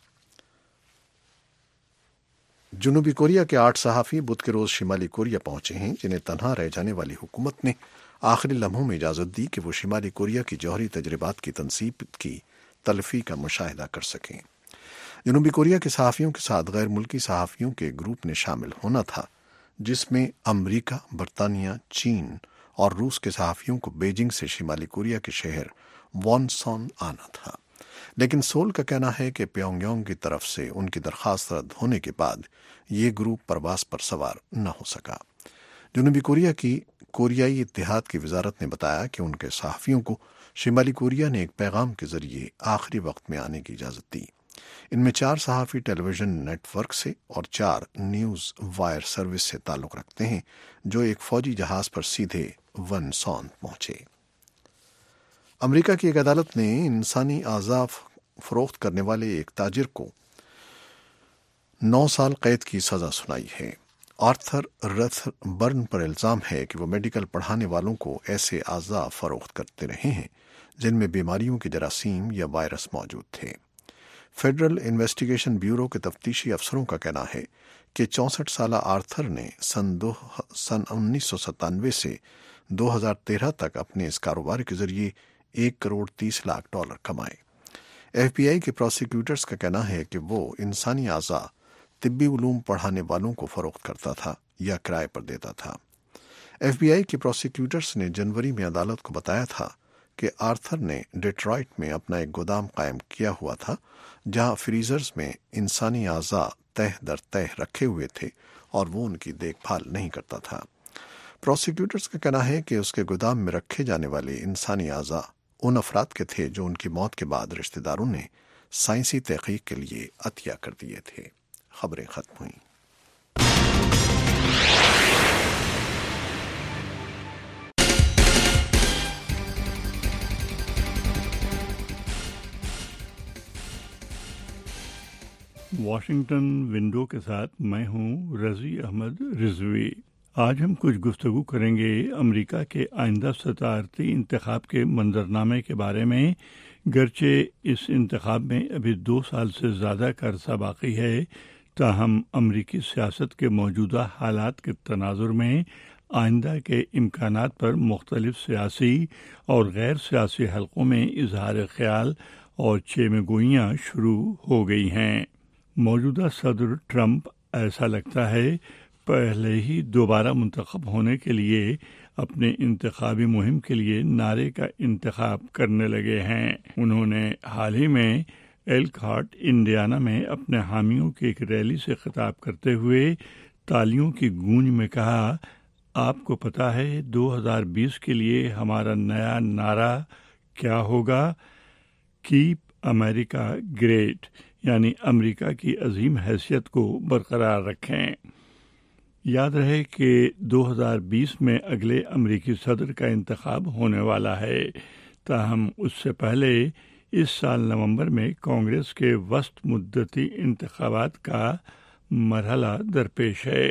جنوبی کوریا کے آٹھ صحافی بدھ کے روز شمالی کوریا پہنچے ہیں، جنہیں تنہا رہ جانے والی حکومت نے آخری لمحوں میں اجازت دی کہ وہ شمالی کوریا کی جوہری تجربات کی تنصیب کی تلفی کا مشاہدہ کر سکیں۔ جنوبی کوریا کے صحافیوں کے ساتھ غیر ملکی صحافیوں کے گروپ نے شامل ہونا تھا، جس میں امریکہ، برطانیہ، چین اور روس کے صحافیوں کو بیجنگ سے شمالی کوریا کے شہر وانسون آنا تھا، لیکن سول کا کہنا ہے کہ پیونگ یانگ کی طرف سے ان کی درخواست رد ہونے کے بعد یہ گروپ پرواز پر سوار نہ ہو سکا۔ جنوبی کوریا کی کوریائی اتحاد کی وزارت نے بتایا کہ ان کے صحافیوں کو شمالی کوریا نے ایک پیغام کے ذریعے آخری وقت میں آنے کی اجازت دی۔ ان میں چار صحافی ٹیلی ویژن نیٹ ورک سے اور چار نیوز وائر سروس سے تعلق رکھتے ہیں جو ایک فوجی جہاز پر سیدھے ون سون پہنچے۔ امریکہ کی ایک عدالت نے انسانی اعضاء فروخت کرنے والے ایک تاجر کو نو سال قید کی سزا سنائی ہے۔ آرتھر رتھ برن پر الزام ہے کہ وہ میڈیکل پڑھانے والوں کو ایسے اعضاء فروخت کرتے رہے ہیں جن میں بیماریوں کے جراثیم یا وائرس موجود تھے۔ فیڈرل انویسٹیگیشن بیورو کے تفتیشی افسروں کا کہنا ہے کہ چونسٹھ سالہ آرتھر نے سن دو سن انیس سو ستانوے سے دو ہزار تیرہ تک اپنے اس کاروبار کے ذریعے ایک کروڑ تیس لاکھ ڈالر کمائے۔ ایف بی آئی کے پروسیکیوٹرز کا کہنا ہے کہ وہ انسانی اعضاء طبی علوم پڑھانے والوں کو فروخت کرتا تھا یا کرائے پر دیتا تھا۔ ایف بی آئی کے پروسیکیوٹرز نے جنوری میں عدالت کو بتایا تھا کہ آرتھر نے ڈیٹرائٹ میں اپنا ایک گودام قائم کیا ہوا تھا جہاں فریزرز میں انسانی اعضاء تہ در تہ رکھے ہوئے تھے اور وہ ان کی دیکھ بھال نہیں کرتا تھا۔ پروسیکیوٹرز کا کہنا ہے کہ اس کے گودام میں رکھے جانے والے انسانی اعضاء ان افراد کے تھے جو ان کی موت کے بعد رشتہ داروں نے سائنسی تحقیق کے لیے عطیہ کر دیے تھے۔ خبریں ختم ہوئیں۔ واشنگٹن ونڈو کے ساتھ میں ہوں رضی احمد رضوی۔ آج ہم کچھ گفتگو کریں گے امریکہ کے آئندہ صدارتی انتخاب کے منظرنامے کے بارے میں۔ گرچہ اس انتخاب میں ابھی دو سال سے زیادہ کا عرصہ باقی ہے، تاہم امریکی سیاست کے موجودہ حالات کے تناظر میں آئندہ کے امکانات پر مختلف سیاسی اور غیر سیاسی حلقوں میں اظہار خیال اور چیمہ گوئیاں شروع ہو گئی ہیں۔ موجودہ صدر ٹرمپ ایسا لگتا ہے پہلے ہی دوبارہ منتخب ہونے کے لیے اپنے انتخابی مہم کے لیے نعرے کا انتخاب کرنے لگے ہیں۔ انہوں نے حال ہی میں ایلکہارٹ انڈیانا میں اپنے حامیوں کی ایک ریلی سے خطاب کرتے ہوئے تالیوں کی گونج میں کہا، آپ کو پتہ ہے دو ہزار بیس کے لیے ہمارا نیا نعرہ کیا ہوگا؟ کیپ امریکہ گریٹ، یعنی امریکہ کی عظیم حیثیت کو برقرار رکھیں۔ یاد رہے کہ دو ہزار بیس میں اگلے امریکی صدر کا انتخاب ہونے والا ہے، تاہم اس سے پہلے اس سال نومبر میں کانگریس کے وسط مدتی انتخابات کا مرحلہ درپیش ہے۔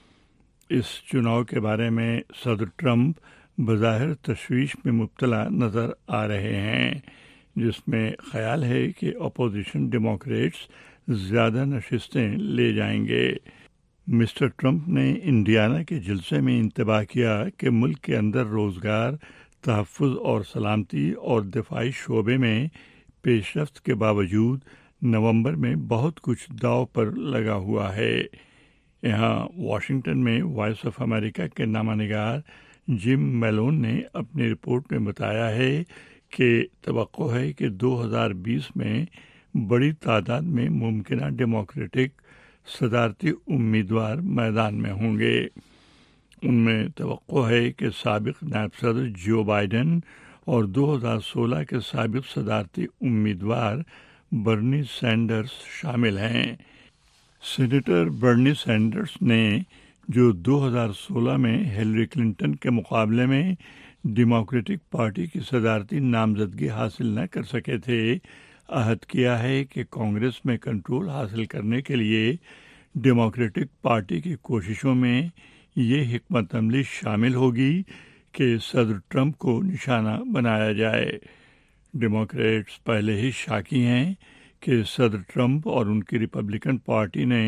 اس چناؤ کے بارے میں صدر ٹرمپ بظاہر تشویش میں مبتلا نظر آ رہے ہیں، جس میں خیال ہے کہ اپوزیشن ڈیموکریٹس زیادہ نشستیں لے جائیں گے۔ مسٹر ٹرمپ نے انڈیانا کے جلسے میں انتباہ کیا کہ ملک کے اندر روزگار، تحفظ اور سلامتی اور دفاعی شعبے میں پیش رفت کے باوجود نومبر میں بہت کچھ داؤ پر لگا ہوا ہے۔ یہاں واشنگٹن میں وائس آف امریکہ کے نامہ نگار جم میلون نے اپنی رپورٹ میں بتایا ہے کہ توقع ہے کہ دو ہزار بیس میں بڑی تعداد میں ممکنہ ڈیموکریٹک صدارتی امیدوار میدان میں ہوں گے۔ ان میں توقع ہے کہ سابق نائب صدر جو بائیڈن اور دو ہزار سولہ کے سابق صدارتی امیدوار برنی سینڈرز شامل ہیں۔ سینیٹر برنی سینڈرز نے جو دو ہزار سولہ میں ہیلری کلنٹن کے مقابلے میں ڈیموکریٹک پارٹی کی صدارتی نامزدگی حاصل نہ کر سکے تھے، عہد کیا ہے کہ کانگریس میں کنٹرول حاصل کرنے کے لیے ڈیموکریٹک پارٹی کی کوششوں میں یہ حکمت عملی شامل ہوگی کہ صدر ٹرمپ کو نشانہ بنایا جائے۔ ڈیموکریٹس پہلے ہی شاکی ہیں کہ صدر ٹرمپ اور ان کی ریپبلکن پارٹی نے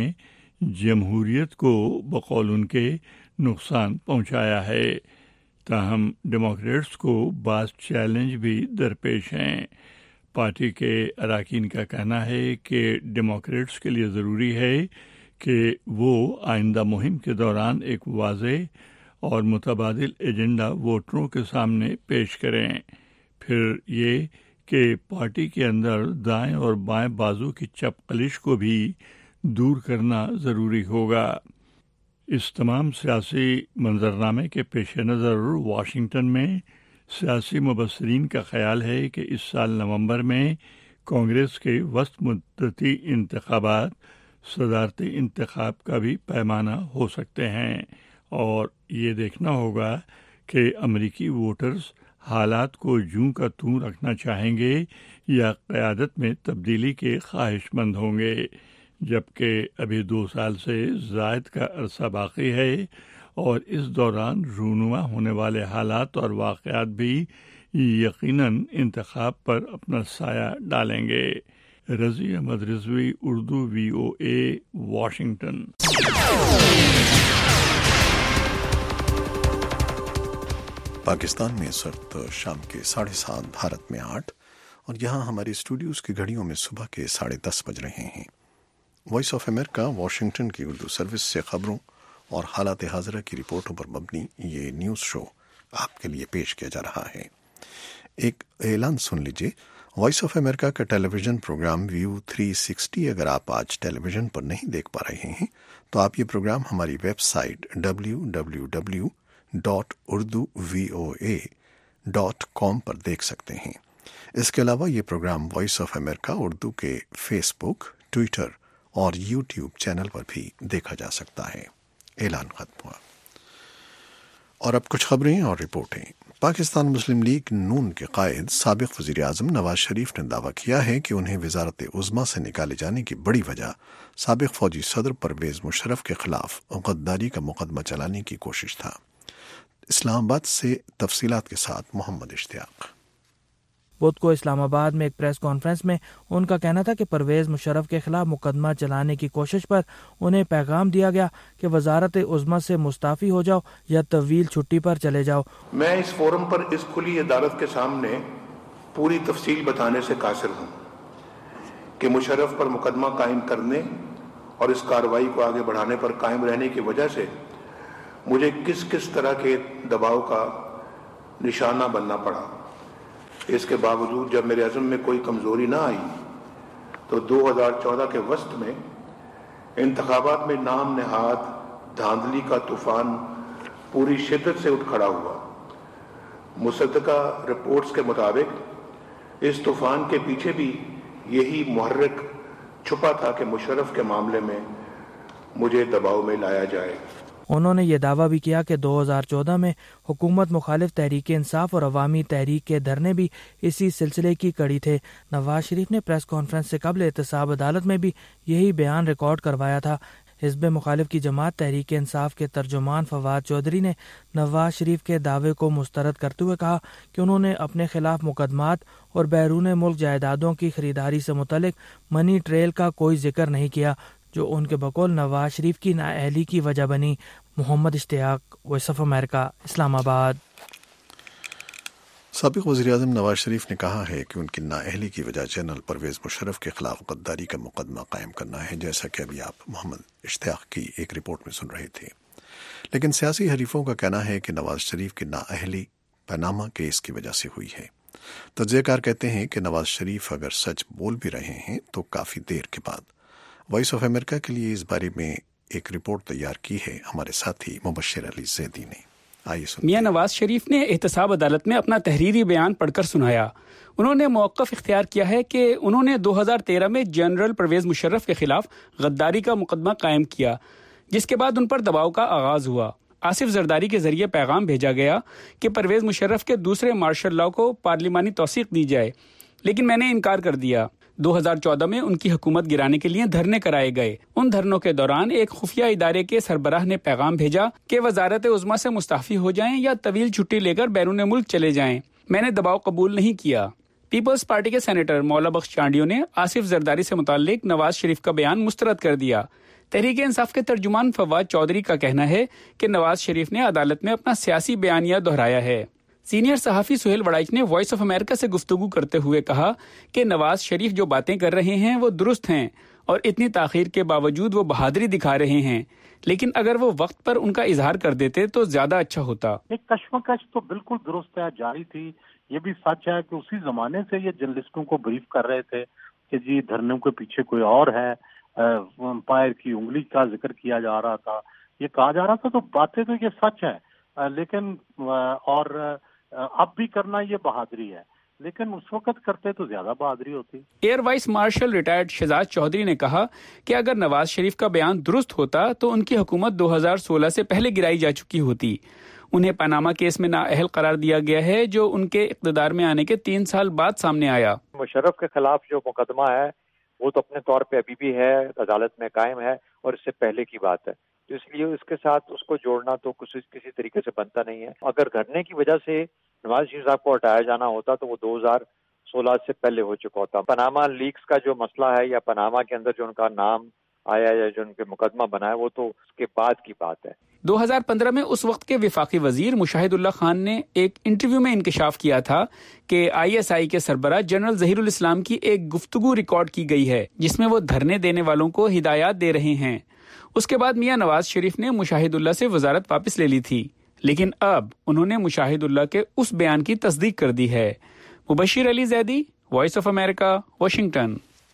جمہوریت کو بقول ان کے نقصان پہنچایا ہے، تاہم ڈیموکریٹس کو بعض چیلنج بھی درپیش ہیں۔ پارٹی کے اراکین کا کہنا ہے کہ ڈیموکریٹس کے لیے ضروری ہے کہ وہ آئندہ مہم کے دوران ایک واضح اور متبادل ایجنڈا ووٹروں کے سامنے پیش کریں، پھر یہ کہ پارٹی کے اندر دائیں اور بائیں بازو کی چپقلش کو بھی دور کرنا ضروری ہوگا۔ اس تمام سیاسی منظرنامے کے پیش نظر واشنگٹن میں سیاسی مبصرین کا خیال ہے کہ اس سال نومبر میں کانگریس کے وسط مدتی انتخابات صدارتی انتخاب کا بھی پیمانہ ہو سکتے ہیں اور یہ دیکھنا ہوگا کہ امریکی ووٹرز حالات کو جوں کا توں رکھنا چاہیں گے یا قیادت میں تبدیلی کے خواہش مند ہوں گے، جبکہ ابھی دو سال سے زائد کا عرصہ باقی ہے اور اس دوران رونما ہونے والے حالات اور واقعات بھی یقیناً انتخاب پر اپنا سایہ ڈالیں گے۔ Razi Ahmed Rizvi, Urdu V O A, Washington. Pakistan میں اس وقت شام کے ساڑھے سات، بھارت میں آٹھ، اور یہاں ہمارے اسٹوڈیوز کی گھڑیوں میں صبح کے ساڑھے دس بج رہے ہیں۔ وائس آف امریکہ واشنگٹن کی اردو سروس سے خبروں اور حالات حاضرہ کی رپورٹوں پر مبنی یہ نیوز شو آپ کے لیے پیش کیا جا رہا ہے۔ ایک اعلان سن لیجیے۔ وائس آف امریکہ کا television programme view three sixty اگر آپ آج ٹیلی ویژن پر نہیں دیکھ پا رہے ہیں تو آپ یہ پروگرام ہماری website W W W dot Urdu V O A dot com پر دیکھ سکتے ہیں۔ اس کے علاوہ یہ programme Voice of America Urdu کے فیس بک، ٹویٹر اور یوٹیوب چینل پر بھی دیکھا جا سکتا ہے۔ اعلان ختم ہوا۔ اور اب کچھ خبریں اور رپورٹیں۔ پاکستان مسلم لیگ نون کے قائد سابق وزیر اعظم نواز شریف نے دعویٰ کیا ہے کہ انہیں وزارت عظمیٰ سے نکالے جانے کی بڑی وجہ سابق فوجی صدر پرویز مشرف کے خلاف غداری کا مقدمہ چلانے کی کوشش تھا۔ اسلام آباد سے تفصیلات کے ساتھ محمد اشتیاق۔ بدھ کو اسلام آباد میں ایک پریس کانفرنس میں ان کا کہنا تھا کہ پرویز مشرف کے خلاف مقدمہ چلانے کی کوشش پر انہیں پیغام دیا گیا کہ وزارت عظمیٰ سے مستعفی ہو جاؤ یا طویل چھٹی پر چلے جاؤ۔ میں اس فورم پر اس کھلی عدالت کے سامنے پوری تفصیل بتانے سے قاصر ہوں کہ مشرف پر مقدمہ قائم کرنے اور اس کارروائی کو آگے بڑھانے پر قائم رہنے کی وجہ سے مجھے کس کس طرح کے دباؤ کا نشانہ بننا پڑا۔ اس کے باوجود جب میرے عزم میں کوئی کمزوری نہ آئی تو دو ہزار چودہ کے وسط میں انتخابات میں نام نہاد دھاندلی کا طوفان پوری شدت سے اٹھ کھڑا ہوا۔ مصدقہ رپورٹس کے مطابق اس طوفان کے پیچھے بھی یہی محرک چھپا تھا کہ مشرف کے معاملے میں مجھے دباؤ میں لایا جائے۔ انہوں نے یہ دعویٰ بھی کیا کہ دو ہزار چودہ میں حکومت مخالف تحریک انصاف اور عوامی تحریک کے دھرنے بھی اسی سلسلے کی کڑی تھے۔ نواز شریف نے پریس کانفرنس سے قبل احتساب عدالت میں بھی یہی بیان ریکارڈ کروایا تھا۔ حزب مخالف کی جماعت تحریک انصاف کے ترجمان فواد چودھری نے نواز شریف کے دعوے کو مسترد کرتے ہوئے کہا کہ انہوں نے اپنے خلاف مقدمات اور بیرون ملک جائیدادوں کی خریداری سے متعلق منی ٹریل کا کوئی ذکر نہیں کیا، جو ان کے بقول نواز شریف کی نااہلی کی وجہ بنی۔ محمد اشتیاق، وائس آف امریکہ، اسلام آباد۔ سابق وزیر اعظم نواز شریف نے کہا ہے کہ ان کی نااہلی کی وجہ جنرل پرویز مشرف کے خلاف غداری کا مقدمہ قائم کرنا ہے، جیسا کہ ابھی آپ محمد اشتیاق کی ایک رپورٹ میں سن رہے تھے۔ لیکن سیاسی حریفوں کا کہنا ہے کہ نواز شریف کی نااہلی پاناما کیس کی وجہ سے ہوئی ہے۔ تجزیہ کار کہتے ہیں کہ نواز شریف اگر سچ بول بھی رہے ہیں تو کافی دیر کے بعد۔ وائس آف امریکہ کے لیے اس بارے میں ایک رپورٹ تیار کی ہے ہمارے ساتھی مبشر علی زیدی نے۔ آئیے سنیں۔ میاں نواز شریف نے احتساب عدالت میں اپنا تحریری بیان پڑھ کر سنایا۔ انہوں نے موقف اختیار کیا ہے کہ انہوں نے دو ہزار تیرہ میں جنرل پرویز مشرف کے خلاف غداری کا مقدمہ قائم کیا، جس کے بعد ان پر دباؤ کا آغاز ہوا۔ آصف زرداری کے ذریعے پیغام بھیجا گیا کہ پرویز مشرف کے دوسرے مارشل لاء کو پارلیمانی توثیق دی جائے، لیکن میں نے انکار کر دیا۔ دو ہزار چودہ میں ان کی حکومت گرانے کے لیے دھرنے کرائے گئے۔ ان دھرنوں کے دوران ایک خفیہ ادارے کے سربراہ نے پیغام بھیجا کہ وزارت عظمیٰ سے مستعفی ہو جائیں یا طویل چھٹی لے کر بیرون ملک چلے جائیں۔ میں نے دباؤ قبول نہیں کیا۔ پیپلز پارٹی کے سینیٹر مولا بخش چانڈیو نے آصف زرداری سے متعلق نواز شریف کا بیان مسترد کر دیا۔ تحریک انصاف کے ترجمان فواد چودھری کا کہنا ہے کہ نواز شریف نے عدالت میں اپنا سیاسی بیانیہ دہرایا ہے۔ سینئر صحافی سہیل وڑائچ نے وائس آف امریکہ سے گفتگو کرتے ہوئے کہا کہ نواز شریف جو باتیں کر رہے ہیں وہ درست ہیں اور اتنی تاخیر کے باوجود وہ بہادری دکھا رہے ہیں، لیکن اگر وہ وقت پر ان کا اظہار کر دیتے تو زیادہ اچھا ہوتا۔ ایک کشمکش تو بالکل درست ہے، جاری تھی۔ یہ بھی سچ ہے کہ اسی زمانے سے یہ جرنلسٹوں کو بریف کر رہے تھے کہ جی دھرنوں کے پیچھے کوئی اور ہے، امپائر کی انگلی کا ذکر کیا جا رہا تھا، یہ کہا جا رہا تھا، تو باتیں تو یہ سچ ہے، لیکن اور اب بھی کرنا یہ بہادری ہے۔ لیکن اس وقت کرتے تو زیادہ بہادری ہوتی. Air vice marshal retired Shahzad Chaudhry نے کہا کہ اگر نواز شریف کا بیان درست ہوتا تو ان کی حکومت دو ہزار سولہ سے پہلے گرائی جا چکی ہوتی. انہیں پاناما کیس میں نااہل قرار دیا گیا ہے جو ان کے اقتدار میں آنے کے تین سال بعد سامنے آیا. مشرف کے خلاف جو مقدمہ ہے وہ تو اپنے طور پہ ابھی بھی ہے، عدالت میں قائم ہے اور اس سے پہلے کی بات ہے، اس لیے اس کے ساتھ اس کو جوڑنا تو کسی کسی طریقے سے بنتا نہیں ہے. اگر دھرنے کی وجہ سے نواز شریف صاحب کو ہٹایا جانا ہوتا تو وہ دو ہزار سولہ سے پہلے ہو چکا ہوتا. پاناما لیکس کا جو مسئلہ ہے یا پاناما کے اندر جو ان کا نام آیا یا جو ان کے مقدمہ بنا ہے وہ تو اس کے بعد کی بات ہے. دو ہزار پندرہ میں اس وقت کے وفاقی وزیر مشاہد اللہ خان نے ایک انٹرویو میں انکشاف کیا تھا کہ آئی ایس آئی کے سربراہ جنرل ظہیر الاسلام کی ایک گفتگو ریکارڈ کی گئی ہے جس میں وہ دھرنے دینے والوں کو ہدایات دے رہے ہیں. اس کے بعد میاں نواز شریف نے مشاہد اللہ سے وزارت واپس لے لی تھی، لیکن اب انہوں نے مشاہد اللہ کے اس بیان کی تصدیق کر دی ہے. Mubashir Ali Zaidi, Voice of America, Washington.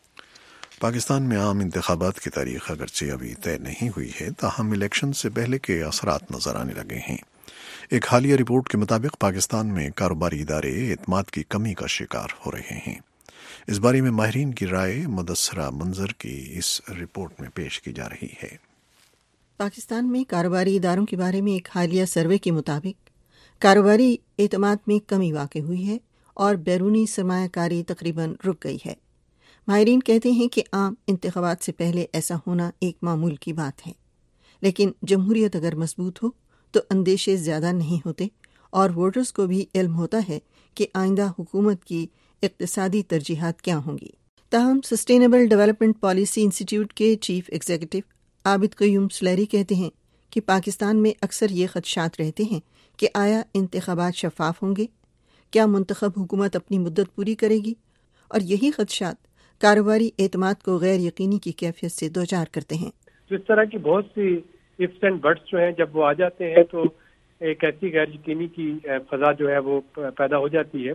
Pakistan میں عام انتخابات کی تاریخ اگرچہ ابھی طے نہیں ہوئی ہے، تاہم الیکشن سے پہلے کے اثرات نظر آنے لگے ہیں. ایک حالیہ رپورٹ کے مطابق پاکستان میں کاروباری ادارے اعتماد کی کمی کا شکار ہو رہے ہیں. اس بارے میں ماہرین کی رائے مدثرہ منظر کی اس رپورٹ میں پیش کی جا رہی ہے. پاکستان میں کاروباری اداروں کے بارے میں ایک حالیہ سروے کے مطابق کاروباری اعتماد میں کمی واقع ہوئی ہے اور بیرونی سرمایہ کاری تقریباً رک گئی ہے. ماہرین کہتے ہیں کہ عام انتخابات سے پہلے ایسا ہونا ایک معمول کی بات ہے، لیکن جمہوریت اگر مضبوط ہو تو اندیشے زیادہ نہیں ہوتے اور ووٹرز کو بھی علم ہوتا ہے کہ آئندہ حکومت کی اقتصادی ترجیحات کیا ہوں گی. تاہم سسٹینیبل ڈیولپمنٹ پالیسی انسٹیٹیوٹ کے چیف ایگزیکٹو عابد قیوم سلیری کہتے ہیں کہ پاکستان میں اکثر یہ خدشات رہتے ہیں کہ آیا انتخابات شفاف ہوں گے، کیا منتخب حکومت اپنی مدت پوری کرے گی، اور یہی خدشات کاروباری اعتماد کو غیر یقینی کی کیفیت سے دوچار کرتے ہیں. اس طرح کی بہت سی ifs اینڈ بٹس جو ہیں جب وہ آ جاتے ہیں تو ایک ایسی غیر یقینی کی فضا جو ہے وہ پیدا ہو جاتی ہے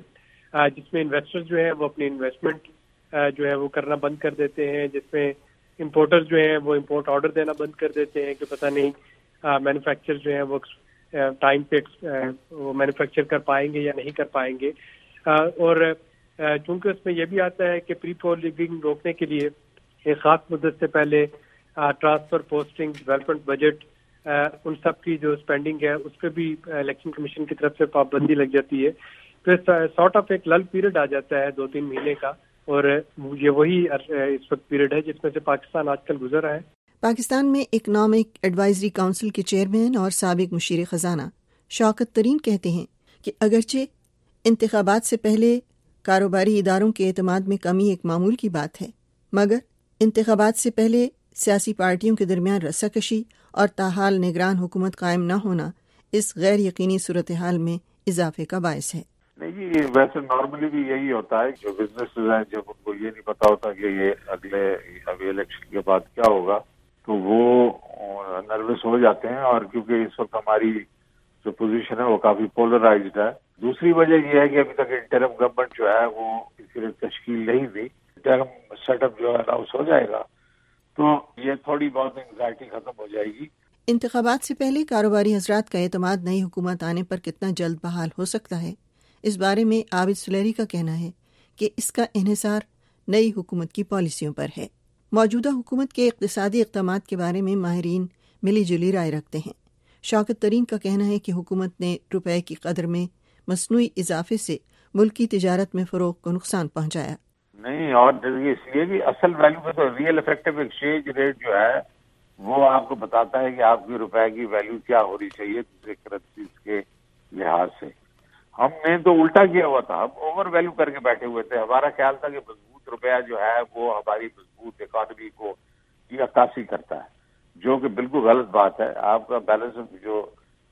جس میں انویسٹر جو ہیں وہ اپنی انویسٹمنٹ جو ہے وہ کرنا بند کر دیتے ہیں، جس میں امپورٹر جو ہیں وہ امپورٹ آرڈر دینا بند کر دیتے ہیں کہ پتہ نہیں مینوفیکچر جو ہیں وہ ٹائم پہ وہ مینوفیکچر کر پائیں گے یا نہیں کر پائیں گے. اور چونکہ اس میں یہ بھی آتا ہے کہ پری پولنگ روکنے کے لیے ایک خاص مدت سے پہلے ٹرانسفر، پوسٹنگ، ڈیولپمنٹ بجٹ، ان سب کی جو اسپینڈنگ ہے اس پہ بھی الیکشن کمیشن کی طرف سے پابندی لگ جاتی ہے. پھر سارٹ آف ایک لل پیریڈ آ جاتا ہے دو تین مہینے کا، اور یہ وہی اس وقت پیریڈ ہے جس میں سے پاکستان آج کل گزر رہا ہے. پاکستان میں اکنامک ایڈوائزری کونسل کے چیئرمین اور سابق مشیر خزانہ شوکت ترین کہتے ہیں کہ اگرچہ انتخابات سے پہلے کاروباری اداروں کے اعتماد میں کمی ایک معمول کی بات ہے، مگر انتخابات سے پہلے سیاسی پارٹیوں کے درمیان رساکشی اور تاحال نگران حکومت قائم نہ ہونا اس غیر یقینی صورتحال میں اضافے کا باعث ہے. نہیں جی، ویسے نارملی بھی یہی ہوتا ہے، جو بزنس ہیں جب ان کو یہ نہیں پتا ہوتا کہ یہ اگلے ابھی الیکشن کے بعد کیا ہوگا تو وہ نروس ہو جاتے ہیں، اور کیونکہ اس وقت ہماری جو پوزیشن ہے وہ کافی پولرائزڈ ہے. دوسری وجہ یہ ہے کہ ابھی تک انٹرم گورنمنٹ جو ہے وہ کسی نے تشکیل نہیں دی. انٹرم سیٹ اپ جو ہے اناؤنس ہو جائے گا تو یہ تھوڑی بہت انگزائٹی ختم ہو جائے گی. انتخابات سے پہلے کاروباری حضرات کا اعتماد نئی حکومت آنے پر کتنا جلد بحال ہو سکتا ہے، اس بارے میں عابد سلیری کا کہنا ہے کہ اس کا انحصار نئی حکومت کی پالیسیوں پر ہے. موجودہ حکومت کے اقتصادی اقدامات کے بارے میں ماہرین ملی جلی رائے رکھتے ہیں. شوکت ترین کا کہنا ہے کہ حکومت نے روپے کی قدر میں مصنوعی اضافے سے ملکی تجارت میں فروغ کو نقصان پہنچایا. نہیں، اور اس لیے کہ اصل ویلیو میں تو ریئل افیکٹو ایکسچینج ریٹ جو ہے وہ آپ کو بتاتا ہے کہ آپ کی روپے کی ویلیو کیا ہونی چاہیے دوسرے کرنسیز کے لحاظ سے. ہم نے تو الٹا کیا ہوا تھا، ہم اوور ویلیو کر کے بیٹھے ہوئے تھے. ہمارا خیال تھا کہ مضبوط روپیہ جو ہے وہ ہماری مضبوط اکانومی کو کی عکاسی کرتا ہے، جو کہ بالکل غلط بات ہے. آپ کا بیلنس جو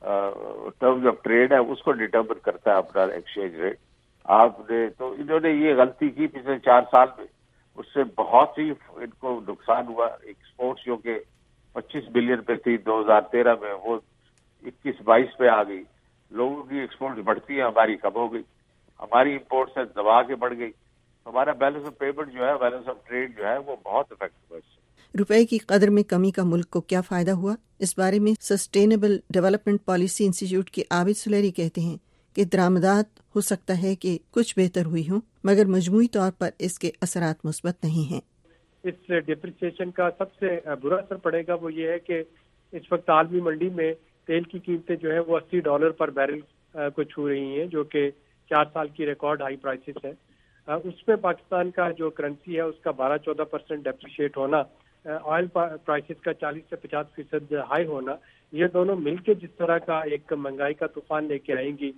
ٹرمز آف ٹریڈ ہے اس کو ڈٹرمن کرتا ہے اپنا ایکسچینج ریٹ. آپ نے تو انہوں نے یہ غلطی کی پچھلے چار سال میں، اس سے بہت ہی ان کو نقصان ہوا. ایکسپورٹس جو کہ پچیس بلین پہ تھی دو ہزار تیرہ میں وہ اکیس بائیس پہ آ گئی. لوگوں کی ایکسپورٹ بڑھتی ہے، ہماری کم ہو گئی. ہماری امپورٹ سے دبا کے بڑھ گئی. ہمارا بیلنس آف پیمنٹ جو ہے، بیلنس آف ٹریڈ جو ہے وہ بہت افیکٹ ہوا. روپے کی قدر میں کمی کا ملک کو کیا فائدہ ہوا، اس بارے میں سسٹینیبل ڈیولپمنٹ پالیسی انسٹیٹیوٹ کے عابد سلیری کہتے ہیں کہ درآمدات ہو سکتا ہے کہ کچھ بہتر ہوئی ہوں، مگر مجموعی طور پر اس کے اثرات مثبت نہیں ہیں۔ اس ڈپریسیشن کا سب سے برا اثر پڑے گا وہ یہ ہے کہ اس وقت عالمی منڈی میں تیل کی قیمتیں جو ہے وہ اسی ڈالر پر بیرل کو چھو رہی ہیں، جو کہ چار سال کی ریکارڈ ہائی پرائسز ہے۔ اس میں پاکستان کا جو کرنسی ہے اس کا بارہ چودہ پرسینٹ ڈیپریشیٹ ہونا، آئل پرائسز کا چالیس سے پچاس فیصد ہائی ہونا، یہ دونوں مل کے جس طرح کا ایک مہنگائی کا طوفان لے کے آئیں گی،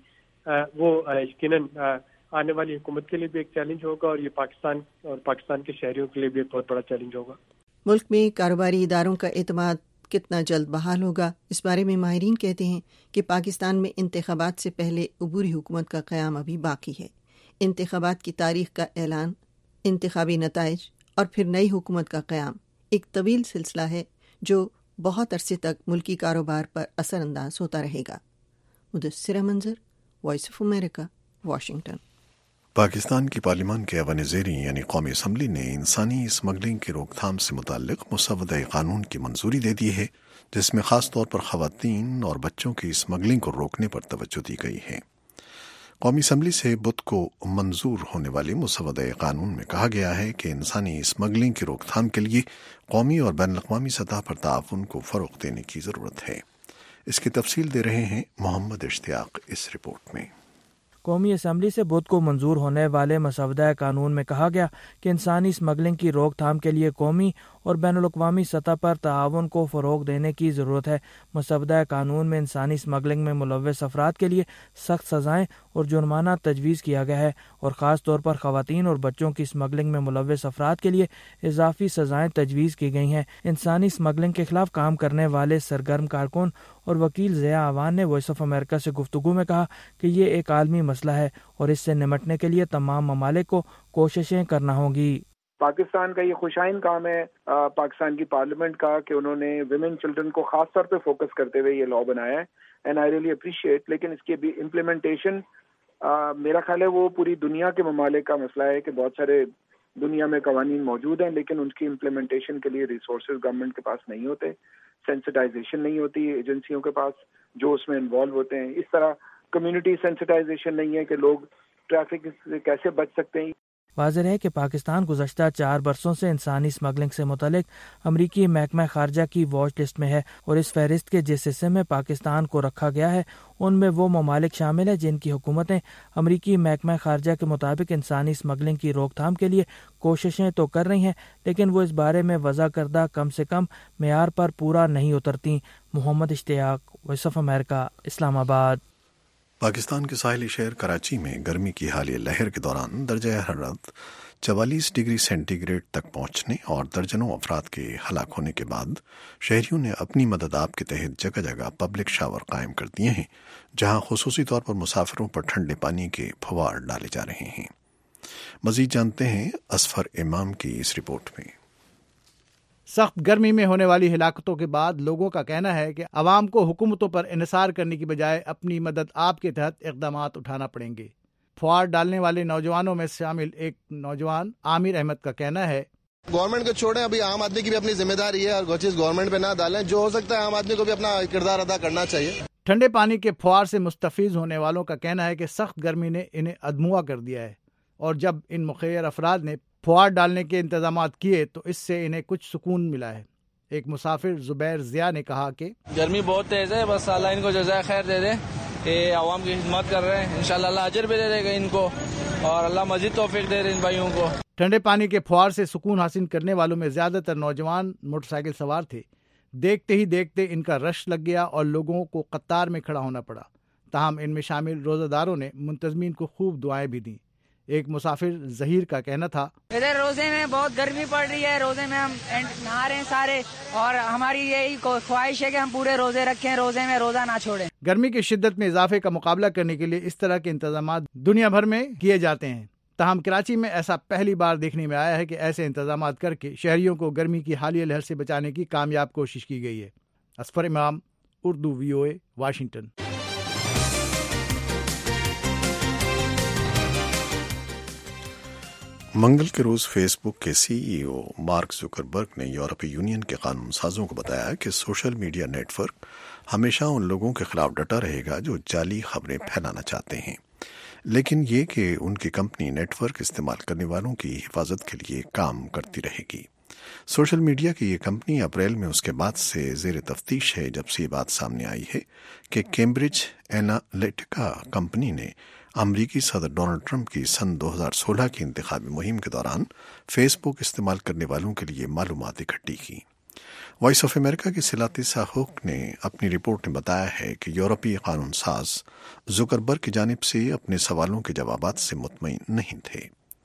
وہ یقیناً آنے والی حکومت کے لیے بھی ایک چیلنج ہوگا، اور یہ پاکستان اور پاکستان کے شہریوں کے لیے بھی ایک بہت بڑا چیلنج ہوگا۔ ملک میں کاروباری اداروں کا اعتماد کتنا جلد بحال ہوگا، اس بارے میں ماہرین کہتے ہیں کہ پاکستان میں انتخابات سے پہلے عبوری حکومت کا قیام ابھی باقی ہے۔ انتخابات کی تاریخ کا اعلان، انتخابی نتائج اور پھر نئی حکومت کا قیام ایک طویل سلسلہ ہے جو بہت عرصے تک ملکی کاروبار پر اثر انداز ہوتا رہے گا۔ Mudassira Manzar, voice of America, Washington. Pakistan کی پارلیمان کے ایوان زیریں یعنی قومی اسمبلی نے انسانی اسمگلنگ کی روک تھام سے متعلق مسودہ قانون کی منظوری دے دی ہے، جس میں خاص طور پر خواتین اور بچوں کی اسمگلنگ کو روکنے پر توجہ دی گئی ہے۔ قومی اسمبلی سے بدھ کو منظور ہونے والے مسودہ قانون میں کہا گیا ہے کہ انسانی اسمگلنگ کی روک تھام کے لیے قومی اور بین الاقوامی سطح پر تعاون کو فروغ دینے کی ضرورت ہے۔ اس کی تفصیل دے رہے ہیں محمد اشتیاق اس رپورٹ میں۔ قومی اسمبلی سے بدھ کو منظور ہونے والے مسودہ قانون میں کہا گیا کہ انسانی اسمگلنگ کی روک تھام کے لیے قومی اور بین الاقوامی سطح پر تعاون کو فروغ دینے کی ضرورت ہے۔ مسودہ قانون میں انسانی اسمگلنگ میں ملوث افراد کے لیے سخت سزائیں اور جرمانہ تجویز کیا گیا ہے، اور خاص طور پر خواتین اور بچوں کی اسمگلنگ میں ملوث افراد کے لیے اضافی سزائیں تجویز کی گئی ہیں۔ انسانی اسمگلنگ کے خلاف کام کرنے والے سرگرم کارکن اور وکیل ضیاء اعوان نے وائس آف امریکہ سے گفتگو میں کہا کہ یہ ایک عالمی مسئلہ ہے اور اس سے نمٹنے کے لیے تمام ممالک کو کوششیں کرنا ہوں گی۔ پاکستان کا یہ خوشائن کام ہے پاکستان کی پارلیمنٹ کا کہ انہوں نے ویمن چلڈرن کو خاص طور پہ فوکس کرتے ہوئے یہ لا بنایا ہے، اینڈ آئی ریئلی اپریشیٹ۔ لیکن اس کی بھی امپلیمنٹیشن میرا خیال ہے وہ پوری دنیا کے ممالک کا مسئلہ ہے کہ بہت سارے دنیا میں قوانین موجود ہیں لیکن ان کی امپلیمنٹیشن کے لیے ریسورسز گورنمنٹ کے پاس نہیں ہوتے، سینسٹائزیشن نہیں ہوتی ایجنسیوں کے پاس جو اس میں انوالو ہوتے ہیں، اس طرح کمیونٹی سینسٹائزیشن نہیں ہے کہ لوگ ٹریفک سے کیسے بچ سکتے ہیں۔ واضح ہے کہ پاکستان گزشتہ چار برسوں سے انسانی اسمگلنگ سے متعلق امریکی محکمہ خارجہ کی واچ لسٹ میں ہے، اور اس فہرست کے جس حصے میں پاکستان کو رکھا گیا ہے ان میں وہ ممالک شامل ہیں جن کی حکومتیں امریکی محکمہ خارجہ کے مطابق انسانی اسمگلنگ کی روک تھام کے لیے کوششیں تو کر رہی ہیں لیکن وہ اس بارے میں وضع کردہ کم سے کم معیار پر پورا نہیں اترتی۔ محمد اشتیاق، وائس آف امریکہ، اسلام آباد۔ پاکستان کے ساحلی شہر کراچی میں گرمی کی حالیہ لہر کے دوران درجہ حرارت چوالیس ڈگری سینٹی گریڈ تک پہنچنے اور درجنوں افراد کے ہلاک ہونے کے بعد شہریوں نے اپنی مدد آپ کے تحت جگہ جگہ پبلک شاور قائم کر دیے ہیں، جہاں خصوصی طور پر مسافروں پر ٹھنڈے پانی کے پھوار ڈالے جا رہے ہیں۔ مزید جانتے ہیں اصفر امام کی اس رپورٹ میں۔ سخت گرمی میں ہونے والی ہلاکتوں کے بعد لوگوں کا کہنا ہے کہ عوام کو حکومتوں پر انحصار کرنے کی بجائے اپنی مدد آپ کے تحت اقدامات اٹھانا پڑیں گے۔ فوار ڈالنے والے نوجوانوں میں شامل ایک نوجوان عامر احمد کا کہنا ہے، گورنمنٹ کو چھوڑیں، ابھی عام آدمی کی بھی اپنی ذمہ داری ہے اور وہ چیز گورنمنٹ پہ نہ ڈالیں، جو ہو سکتا ہے عام آدمی کو بھی اپنا کردار ادا کرنا چاہیے۔ ٹھنڈے پانی کے فوار سے مستفیض ہونے والوں کا کہنا ہے کہ سخت گرمی نے انہیں ادموا کر دیا ہے، اور جب ان مخیر افراد نے فوار ڈالنے کے انتظامات کیے تو اس سے انہیں کچھ سکون ملا ہے۔ ایک مسافر زبیر ضیاء نے کہا کہ گرمی بہت تیز ہے، بس اللہ ان کو جزائے خیر دے دے، یہ عوام کی خدمت کر رہے ہیں، انشاءاللہ اللہ اجر بھی دے دے گا ان کو، اور اللہ مزید توفیق دے رہے ان بھائیوں کو۔ ٹھنڈے پانی کے فوار سے سکون حاصل کرنے والوں میں زیادہ تر نوجوان موٹر سائیکل سوار تھے۔ دیکھتے ہی دیکھتے ان کا رش لگ گیا اور لوگوں کو قطار میں کھڑا ہونا پڑا، تاہم ان میں شامل روزہ داروں نے منتظمین کو خوب دعائیں بھی دیں۔ ایک مسافر ظہیر کا کہنا تھا، ادھر روزے میں بہت گرمی پڑ رہی ہے، روزے میں ہم نہا رہے ہیں سارے، اور ہماری یہی خواہش ہے کہ ہم پورے روزے رکھیں، روزے میں روزہ نہ چھوڑیں۔ گرمی کی شدت میں اضافے کا مقابلہ کرنے کے لیے اس طرح کے انتظامات دنیا بھر میں کیے جاتے ہیں، تاہم کراچی میں ایسا پہلی بار دیکھنے میں آیا ہے کہ ایسے انتظامات کر کے شہریوں کو گرمی کی حالیہ لہر سے بچانے کی کامیاب کوشش کی گئی ہے۔ اصفر امام، Urdu V O A, Washington. منگل کے روز فیس بک کے سی ای او مارک زکربرگ نے یورپی یونین کے قانون سازوں کو بتایا کہ سوشل میڈیا نیٹ ورک ہمیشہ ان لوگوں کے خلاف ڈٹا رہے گا جو جعلی خبریں پھیلانا چاہتے ہیں، لیکن یہ کہ ان کی کمپنی نیٹ ورک استعمال کرنے والوں کی حفاظت کے لیے کام کرتی رہے گی۔ سوشل میڈیا کی یہ کمپنی اپریل میں اس کے بعد سے زیر تفتیش ہے جب سے یہ بات سامنے آئی ہے کہ کیمبرج اینالیٹکا کمپنی نے امریکی صدر ڈونلڈ ٹرمپ کی سن دو ہزار سولہ کی انتخابی مہم کے دوران فیس بک استعمال کرنے والوں کے لیے معلومات اکٹھی کی۔ وائس آف امریکہ کی سلاتیسا ہوک نے اپنی رپورٹ میں بتایا ہے کہ یورپی قانون ساز زکربرگ کی جانب سے اپنے سوالوں کے جوابات سے مطمئن نہیں تھے۔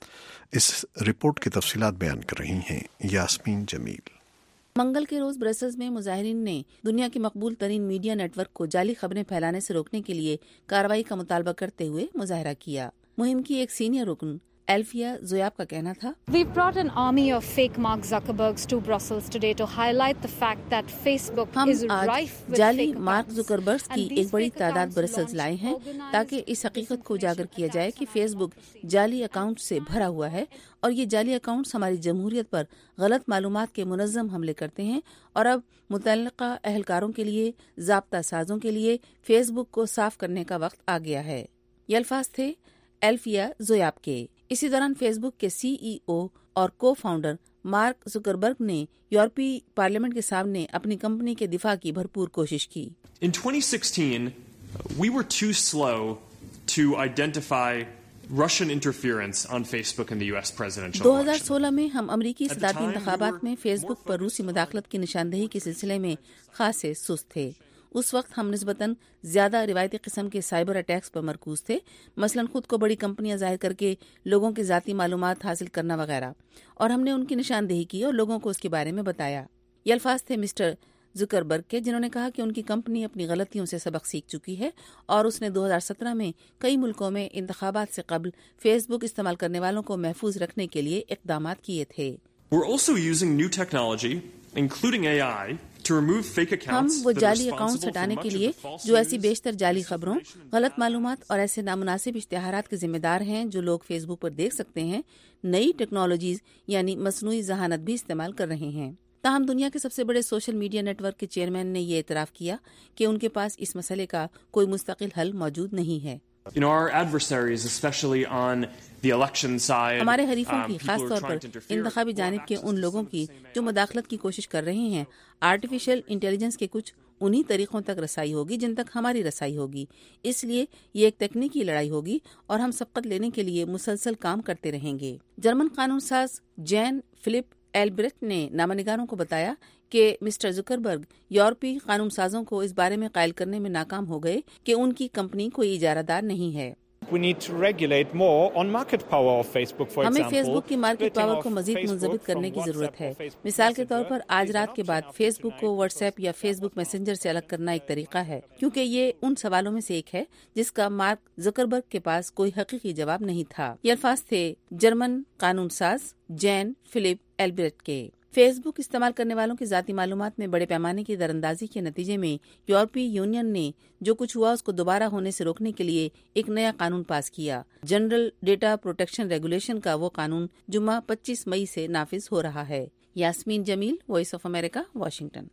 اس رپورٹ کی تفصیلات بیان کر رہی ہیں یاسمین جمیل۔ منگل کے روز برسلز میں مظاہرین نے دنیا کی مقبول ترین میڈیا نیٹ ورک کو جعلی خبریں پھیلانے سے روکنے کے لیے کارروائی کا مطالبہ کرتے ہوئے مظاہرہ کیا۔ مہم کی ایک سینئر رکن ایلفیا زویاب کا کہنا تھا، We've brought an army of fake Mark Zuckerbergs to Brussels today to highlight the fact that Facebook ہم is rife آج with جعلی fake مارک accounts. زکربرگ کی And these ایک بڑی fake تعداد accounts برسلز belong لائے to ہیں organized تاکہ اس حقیقت کو اجاگر کیا جائے کہ فیس بک جعلی اکاؤنٹ سے بھرا ہوا ہے، اور یہ جعلی اکاؤنٹس ہماری جمہوریت پر غلط معلومات کے منظم حملے کرتے ہیں، اور اب متعلقہ اہلکاروں کے لیے، ضابطہ سازوں کے لیے فیس بک کو صاف کرنے کا وقت آ گیا ہے۔ یہ الفاظ تھے ایلفیا زویاب کے۔ اسی دوران فیس بک کے سی ای او اور کو فاؤنڈر مارک زکربرگ نے یورپی پارلیمنٹ کے سامنے اپنی کمپنی کے دفاع کی بھرپور کوشش کی۔ In twenty sixteen, we were too slow to identify Russian interference on Facebook in the U S presidential دو ہزار election. سولہ میں ہم امریکی صدارتی انتخابات میں فیس بک پر روسی مداخلت کی نشاندہی کے سلسلے میں خاصے سست تھے۔ اس وقت ہم نسبتاً زیادہ روایتی قسم کے سائبر اٹیکس پر مرکوز تھے، مثلاً خود کو بڑی کمپنیاں ظاہر کر کے لوگوں کی ذاتی معلومات حاصل کرنا وغیرہ، اور ہم نے ان کی نشاندہی کی اور لوگوں کو اس کے بارے میں بتایا۔ یہ الفاظ تھے مسٹر زکربرگ کے، جنہوں نے کہا کہ ان کی کمپنی اپنی غلطیوں سے سبق سیکھ چکی ہے، اور اس نے دو ہزار سترہ میں کئی ملکوں میں انتخابات سے قبل فیس بک استعمال کرنے والوں کو محفوظ رکھنے کے لیے اقدامات کیے تھے۔ We're also using new technology, including A I, to remove fake accounts ہم وہ that are جعلی responsible اکاؤنٹس for ہٹانے much کے of لیے the false جو ایسی news, بیشتر جعلی خبروں، غلط معلومات اور ایسے نامناسب اشتہارات کے ذمہ دار ہیں جو لوگ فیس بک پر دیکھ سکتے ہیں، نئی ٹیکنالوجیز یعنی مصنوعی ذہانت بھی استعمال کر رہے ہیں۔ تاہم دنیا کے سب سے بڑے سوشل میڈیا نیٹ ورک کے چیئرمین نے یہ اعتراف کیا کہ ان کے پاس اس مسئلے کا کوئی مستقل حل موجود نہیں ہے۔ You know, our adversaries, especially on the election side, ہمارے حریفوں um, کی people خاص who are طور trying پر to interfere, انتخابی who are جانب کے access ان to لوگوں کی something جو that- مداخلت کی کوشش کر رہے ہیں، آرٹیفیشل انٹیلیجنس کے کچھ انہی طریقوں تک رسائی ہوگی جن تک ہماری رسائی ہوگی۔ اس لیے یہ ایک تکنیکی لڑائی ہوگی اور ہم سبقت لینے کے لیے مسلسل کام کرتے رہیں گے۔ جرمن قانون ساز جین فلپ ایلبریٹ نے نامہ نگاروں کو بتایا کہ مسٹر زکربرگ یورپی قانون سازوں کو اس بارے میں قائل کرنے میں ناکام ہو گئے کہ ان کی کمپنی کوئی اجارہ دار نہیں ہے۔ We need to regulate more on market power of Facebook, for ہمیں example. فیس بک کی مارکیٹ splitting پاور کو off مزید Facebook منضبط کرنے کی from ضرورت WhatsApp ہے۔ or Facebook مثال کے طور پر Messenger آج رات کے is an بعد option فیس after بک کو tonight. واٹس ایپ یا فیس بک میسنجر سے الگ کرنا ایک طریقہ ہے، کیونکہ یہ ان سوالوں میں سے ایک ہے جس کا مارک زکربرگ کے پاس کوئی حقیقی جواب نہیں تھا۔ یہ الفاظ تھے جرمن قانون ساز جین فلپ ایلبریٹ کے۔ فیس بک استعمال کرنے والوں کی ذاتی معلومات میں بڑے پیمانے کی دراندازی کے نتیجے میں یورپی یونین نے جو کچھ ہوا اس کو دوبارہ ہونے سے روکنے کے لیے ایک نیا قانون پاس کیا۔ جنرل ڈیٹا پروٹیکشن ریگولیشن کا وہ قانون جمعہ پچیس مئی سے نافذ ہو رہا ہے۔ Yasmin Jamil, voice of America, Washington.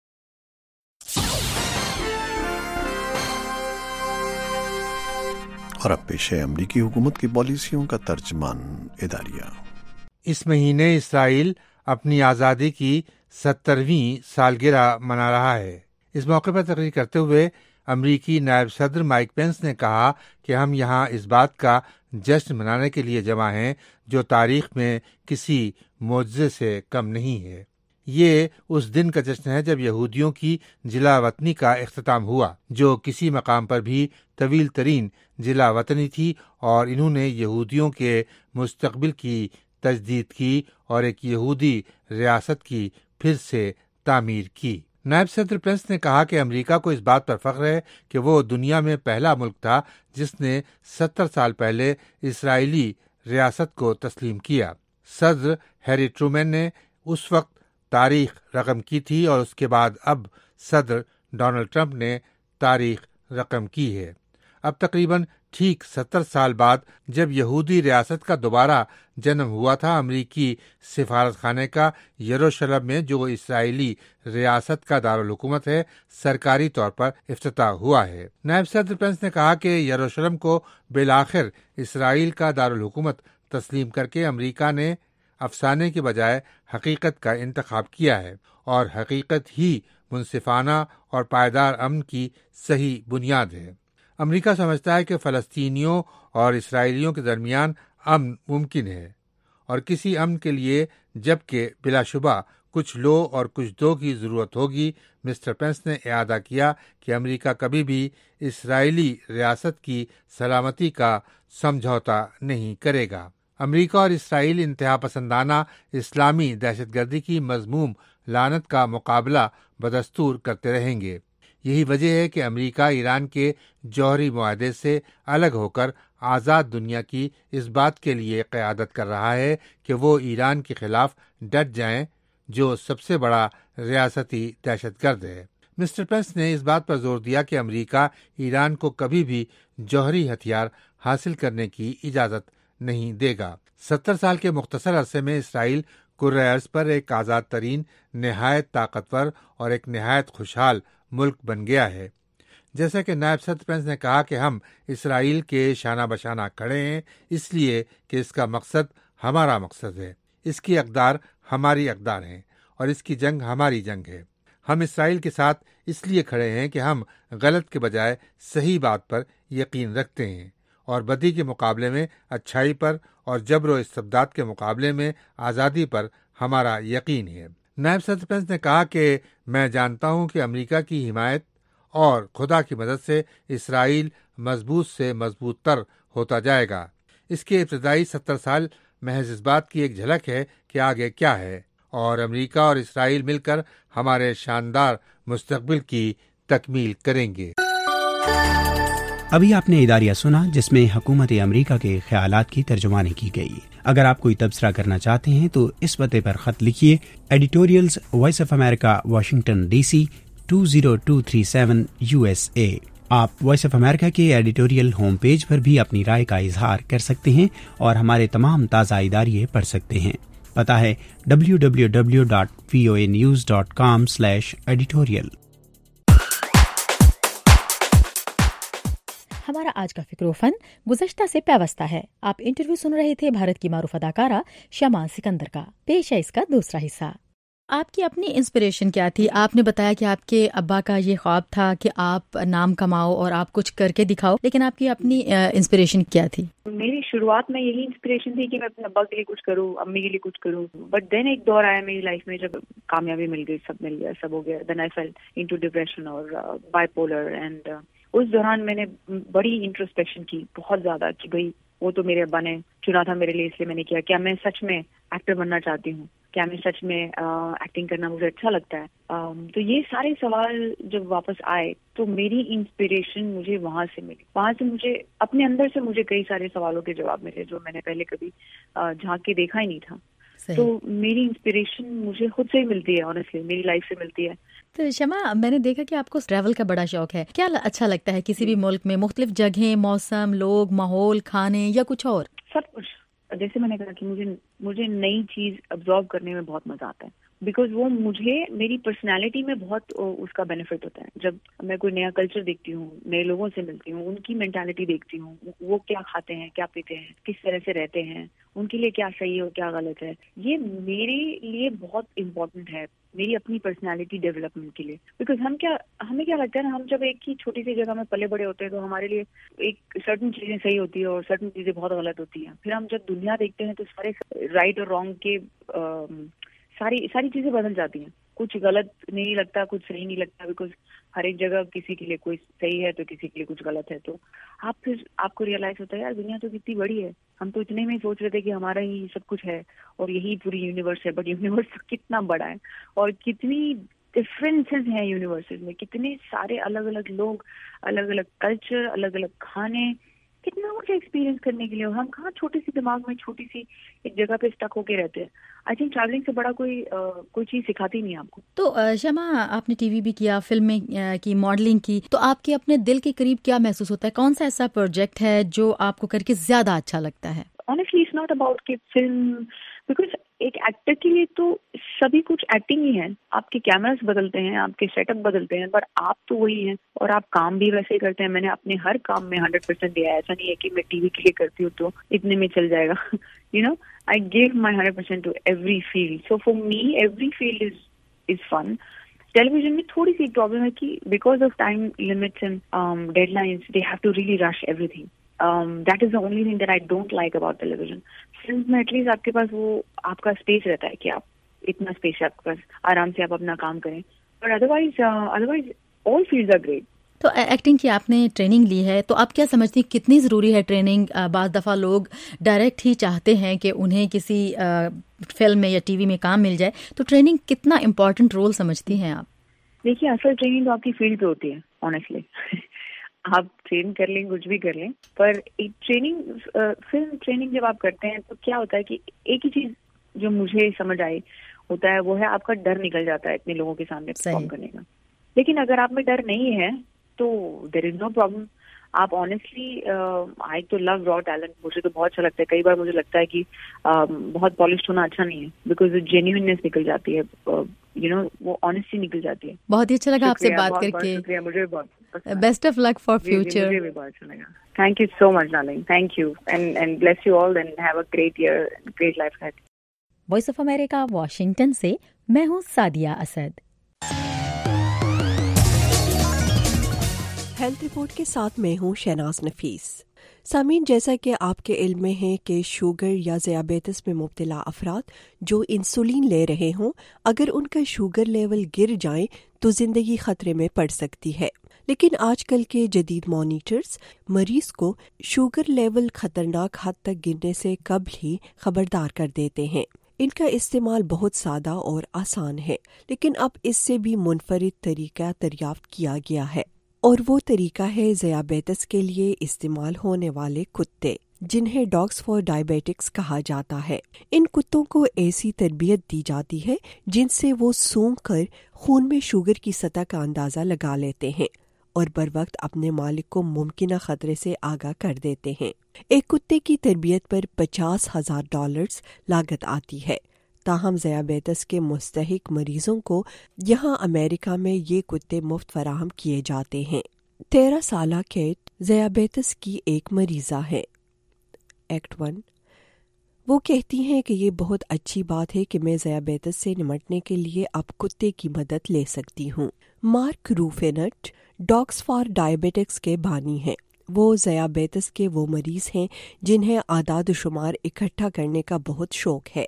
اور اب پیش ہے امریکی حکومت کی پالیسیوں کا ترجمان اداریہ۔ اس مہینے اسرائیل اپنی آزادی کی سترویں سالگرہ منا رہا ہے۔ اس موقع پر تقریر کرتے ہوئے امریکی نائب صدر مائک پینس نے کہا کہ ہم یہاں اس بات کا جشن منانے کے لیے جمع ہیں جو تاریخ میں کسی معجزے سے کم نہیں ہے۔ یہ اس دن کا جشن ہے جب یہودیوں کی جلا وطنی کا اختتام ہوا، جو کسی مقام پر بھی طویل ترین جلا وطنی تھی، اور انہوں نے یہودیوں کے مستقبل کی تجدید کی اور ایک یہودی ریاست کی پھر سے تعمیر کی۔ نائب صدر پینس نے کہا کہ امریکہ کو اس بات پر فخر ہے کہ وہ دنیا میں پہلا ملک تھا جس نے ستر سال پہلے اسرائیلی ریاست کو تسلیم کیا۔ صدر ہیری ٹرومین نے اس وقت تاریخ رقم کی تھی اور اس کے بعد اب صدر ڈونلڈ ٹرمپ نے تاریخ رقم کی ہے۔ اب تقریباً ठीक सत्तर साल बाद जब यहूदी रियासत का दोबारा जन्म हुआ था, अमरीकी सिफारत खाने का यरूशलेम में, जो इसराइली रियासत का दारुल हुकूमत है, सरकारी तौर पर इफ्तिताह हुआ है। नायब सदर पेंस ने कहा कि यरूशलेम को बिलाखिर इसराइल का दारुल हुकूमत तस्लीम करके अमरीका ने अफसाने के बजाय हकीकत का इंतखाब किया है और हकीकत ही मुनसिफाना और पायदार अमन की सही बुनियाद है। अमरीका समझता है कि फ़लस्तीनियों और इसराइलियों के दरमियान अमन मुमकिन है और किसी अमन के लिए, जबकि बिलाशुबा कुछ लो और कुछ दो की ज़रूरत होगी। मिस्टर पेंस ने इआदा किया कि अमरीका कभी भी इसराइली रियासत की सलामती का समझौता नहीं करेगा। अमरीका और इसराइल इंतहा पसंदाना इस्लामी दहशतगर्दी की मज़मूम लानत का मुकाबला बदस्तूर करते रहेंगे। यही वजह है कि अमरीका ईरान के जौहरी मुआहदे से अलग होकर आज़ाद दुनिया की इस बात के लिए क़यादत कर रहा है कि वो ईरान के खिलाफ डट जाएं, जो सबसे बड़ा रियासती दहशतगर्द है। मिस्टर पेंस ने इस बात पर जोर दिया कि अमरीका ईरान को कभी भी जौहरी हथियार हासिल करने की इजाज़त नहीं देगा। सत्तर साल के मुख्तसर अरसे में इसराइल कुर्रे अर्ज़ पर एक आज़ाद तरीन, नहायत ताकतवर और एक नहायत खुशहाल मुल्क बन गया है। जैसा कि नायब सदर पेंस ने कहा कि हम इसराइल के शाना बशाना खड़े हैं, इसलिए कि इसका मकसद हमारा मकसद है, इसकी अक़दार हमारी अक़दार हैं और इसकी जंग हमारी जंग है। हम इसराइल के साथ इसलिए खड़े हैं कि हम गलत के बजाय सही बात पर यकीन रखते हैं और बदी के मुकाबले में अच्छाई पर और जबर व इस्तबदाद के मुकाबले में आज़ादी पर हमारा यकीन है। नायब सदर पेंस ने कहा कि मैं जानता हूं कि अमेरिका की हिमायत और खुदा की मदद से इसराइल मजबूत से मजबूत तर होता जाएगा। इसके इब्तदाई सत्तर साल महज इस बात की एक झलक है कि आगे क्या है, और अमेरिका और इसराइल मिलकर हमारे शानदार मुस्तकबिल की तकमील करेंगे। अभी आपने इदारिया सुना जिसमें हुकूमत अमरीका के ख्यालात की तर्जुमानी की गई। अगर आप कोई तबसरा करना चाहते हैं तो इस पते पर खत लिखिए, editorials voice of America, Washington DC two zero two three seven USA. आप वॉइस ऑफ अमेरिका के एडिटोरियल होम पेज पर भी अपनी राय का इजहार कर सकते हैं और हमारे तमाम ताज़ा इदारिये पढ़ सकते हैं। पता है W W W dot V O A news dot com slash editorial. हमारा आज का फिक्रोफन गुज़श्ता से पैवस्ता है। आप इंटरव्यू सुन रहे थे भारत की मारूफ अदाकारा शमा सिकंदर का। पेश है इसका दूसरा हिस्सा। आपकी अपनी इंस्पिरेशन क्या थी? आपने बताया कि आपके अब्बा का ये ख्वाब था कि आप नाम कमाओ और आप कुछ करके दिखाओ, लेकिन आपकी अपनी इंस्पिरेशन क्या थी? मेरी शुरुआत में यही इंस्पिरेशन थी कि मैं अपने अब्बा के लिए कुछ करूं, अम्मी के लिए कुछ करूं। बट देन एक दौर आया मेरी लाइफ में जब कामयाबी मिल गई, सब मिल गया, सब हो गया। Then I fell into depression और बाइपोलर एंड उस दौरान मैंने बड़ी इंट्रोस्पेक्शन की, बहुत ज्यादा, कि भाई वो तो मेरे अब्बा ने चुना था मेरे लिए, इसलिए मैंने किया। क्या मैं सच में एक्टर बनना चाहती हूँ? क्या मैं सच में एक्टिंग करना मुझे अच्छा लगता है? uh, तो ये सारे सवाल जब वापस आए तो मेरी इंस्पिरेशन मुझे वहां से मिली। वहां से मुझे अपने अंदर से मुझे कई सारे सवालों के जवाब मिले जो मैंने पहले कभी झांक के देखा ही नहीं था। तो मेरी इंस्पिरेशन मुझे खुद से ही मिलती है, ऑनेस्टली मेरी लाइफ से मिलती है। तो शमा, मैंने देखा कि आपको ट्रैवल का बड़ा शौक है। क्या अच्छा लगता है किसी भी मुल्क में? मुख्तलिफ जगहें, मौसम, लोग, माहौल, खाने, या कुछ और? सब कुछ। जैसे मैंने कहा कि मुझे मुझे नई चीज अब्जॉर्व करने में बहुत मजा आता है, बिकॉज वो मुझे मेरी पर्सनालिटी में बहुत उसका बेनिफिट होता है। जब मैं कोई नया कल्चर देखती हूँ, नए लोगों से मिलती हूँ, उनकी मेंटालिटी देखती हूँ, वो क्या खाते हैं, क्या पीते हैं, किस तरह से रहते हैं, उनके लिए क्या सही है और क्या गलत है, ये मेरे लिए बहुत इम्पोर्टेंट है मेरी अपनी पर्सनालिटी डेवलपमेंट के लिए। बिकॉज हम क्या हमें क्या लगता है ना, हम जब एक ही छोटी सी जगह में पले बड़े होते हैं तो हमारे लिए एक सर्टन चीजें सही होती है और सर्टन चीजें बहुत गलत होती हैं। फिर हम जब दुनिया देखते हैं तो सारे राइट और रॉन्ग के आ, सारी सारी चीजें बदल जाती हैं। कुछ गलत नहीं लगता, कुछ सही नहीं लगता, बिकॉज हर एक जगह किसी के लिए कोई सही है तो किसी के लिए कुछ गलत है। तो आप फिर आपको रियलाइज होता है यार दुनिया तो कितनी बड़ी है। हम तो इतने में सोच रहे थे कि हमारा ही सब कुछ है और यही पूरी यूनिवर्स है, बट यूनिवर्स कितना बड़ा है और कितनी डिफरेंसेस हैं यूनिवर्सेस में, कितने सारे अलग अलग लोग, अलग अलग कल्चर, अलग अलग खाने, कितना कुछ एक्सपीरियंस करने के लिए, और हम कहाँ छोटे सी दिमाग में छोटी सी एक जगह पे स्टक होके रहते हैं. आई थिंक ट्रैवलिंग से बड़ा कोई uh, कोई चीज सिखाती नहीं आपको. तो uh, शमा, आपने टीवी भी किया, फिल्म में uh, की, मॉडलिंग की, तो आपके अपने दिल के करीब क्या महसूस होता है? कौन सा ऐसा प्रोजेक्ट है जो आपको करके ज्यादा अच्छा लगता है? ऑनेस्टली इट्स नॉट अबाउट कि फिल्म, बिकॉज एक एक्टर के लिए तो सभी कुछ एक्टिंग ही है. आपके कैमरास बदलते हैं, आपके सेटअप बदलते हैं, पर आप तो वही हैं और आप काम भी वैसे ही करते हैं. मैंने अपने हर काम में हंड्रेड परसेंट दिया है. ऐसा नहीं है कि मैं टीवी के लिए करती हूँ तो इतने में चल जाएगा. You know, I give my hundred percent to every field. So for me every field is is fun. Television में थोड़ी सी प्रॉब्लम है कि because of time limits and deadlines they have to really rush everything. Um, that is the only thing that I don't like about television. Films में at least आपके पास वो आपका स्पेस रहता है कि आप इतना स्पेस है आपके पास, आराम से आप अपना काम करें. But otherwise otherwise all fields are great. तो एक्टिंग की आपने ट्रेनिंग ली है, तो आप क्या समझती हैं कितनी ज़रूरी है ट्रेनिंग? बाज़ दफ़ा लोग डायरेक्ट ही चाहते हैं कि उन्हें किसी फिल्म में या टीवी में काम मिल जाए, तो ट्रेनिंग कितना इम्पोर्टेंट रोल समझती हैं आप? देखिए, असल ट्रेनिंग तो आपकी फील्ड पे होती है. ऑनेस्टली आप ट्रेन कर लें, कुछ भी कर लें, पर एक ट्रेनिंग, फिल्म ट्रेनिंग जब आप करते हैं तो क्या होता है कि एक ही चीज जो मुझे समझ आई होता है वो है आपका डर निकल जाता है इतने लोगों के सामने परफॉर्म करने का. लेकिन अगर आप में डर नहीं है तो देयर इज नो प्रॉब्लम. आप ऑनेस्टली, आई तो लव रॉ टैलेंट. मुझे तो बहुत अच्छा लगता है. कई बार मुझे लगता है कि uh, बहुत पॉलिश्ड होना अच्छा नहीं है, बिकॉज जेन्युइननेस निकल जाती है, यू नो, वो ऑनेस्टी निकल जाती है. बहुत ही अच्छा लगा आपसे बात करके. शुक्रिया, मुझे बहुत. Best of luck for future. मुझे भी बहुत अच्छा लगा. Thank you so much darling. Thank you and and bless you all and have a great year, great life ahead. Voice of America Washington से मैं हूँ सादिया असद. हेल्थ रिपोर्ट के साथ मैं हूँ शहनाज नफीस. सामीन, जैसा कि आपके इल्म में है कि शुगर या ज़ियाबेतिस में मुब्तला अफराद जो इंसुलिन ले रहे हों, अगर उनका शुगर लेवल गिर जाए तो ज़िंदगी खतरे में पड़ सकती है. लेकिन आजकल के जदीद मॉनिटर्स मरीज को शुगर लेवल खतरनाक हद तक गिरने से कबल ही खबरदार कर देते हैं. इनका इस्तेमाल बहुत सादा और आसान है, लेकिन अब इससे भी मुनफरिद तरीका दरियाफ्त किया गया है, और वो तरीका है ज़ियाबेतिस के लिए इस्तेमाल होने वाले कुत्ते, जिन्हें डॉग्स फॉर डायबिटिक्स कहा जाता है. इन कुत्तों को ऐसी तरबियत दी जाती है जिनसे वो सूंघ कर खून में शुगर की सतह का अंदाज़ा लगा लेते हैं और बर वक्त अपने मालिक को मुमकिना खतरे से आगाह कर देते हैं. एक कुत्ते की तरबियत पर पचास हजार डॉलर्स लागत आती है. ताहम ज़ियाबेतिस के मुस्तहिक मरीजों को यहाँ अमेरिका में ये कुत्ते मुफ्त फराहम किए जाते हैं. तेरह साल केट ज़ियाबेतिस की एक मरीजा है. Act one. वो कहती हैं कि ये बहुत अच्छी बात है कि मैं ज़ियाबेतिस से निमटने के लिए अब कुत्ते की मदद ले सकती हूँ. Mark Ruefenacht dogs for diabetics के बानी हैं. वो ज़ियाबेतिस के वो मरीज हैं जिन्हें आदाद शुमार इकट्ठा करने का बहुत शौक है.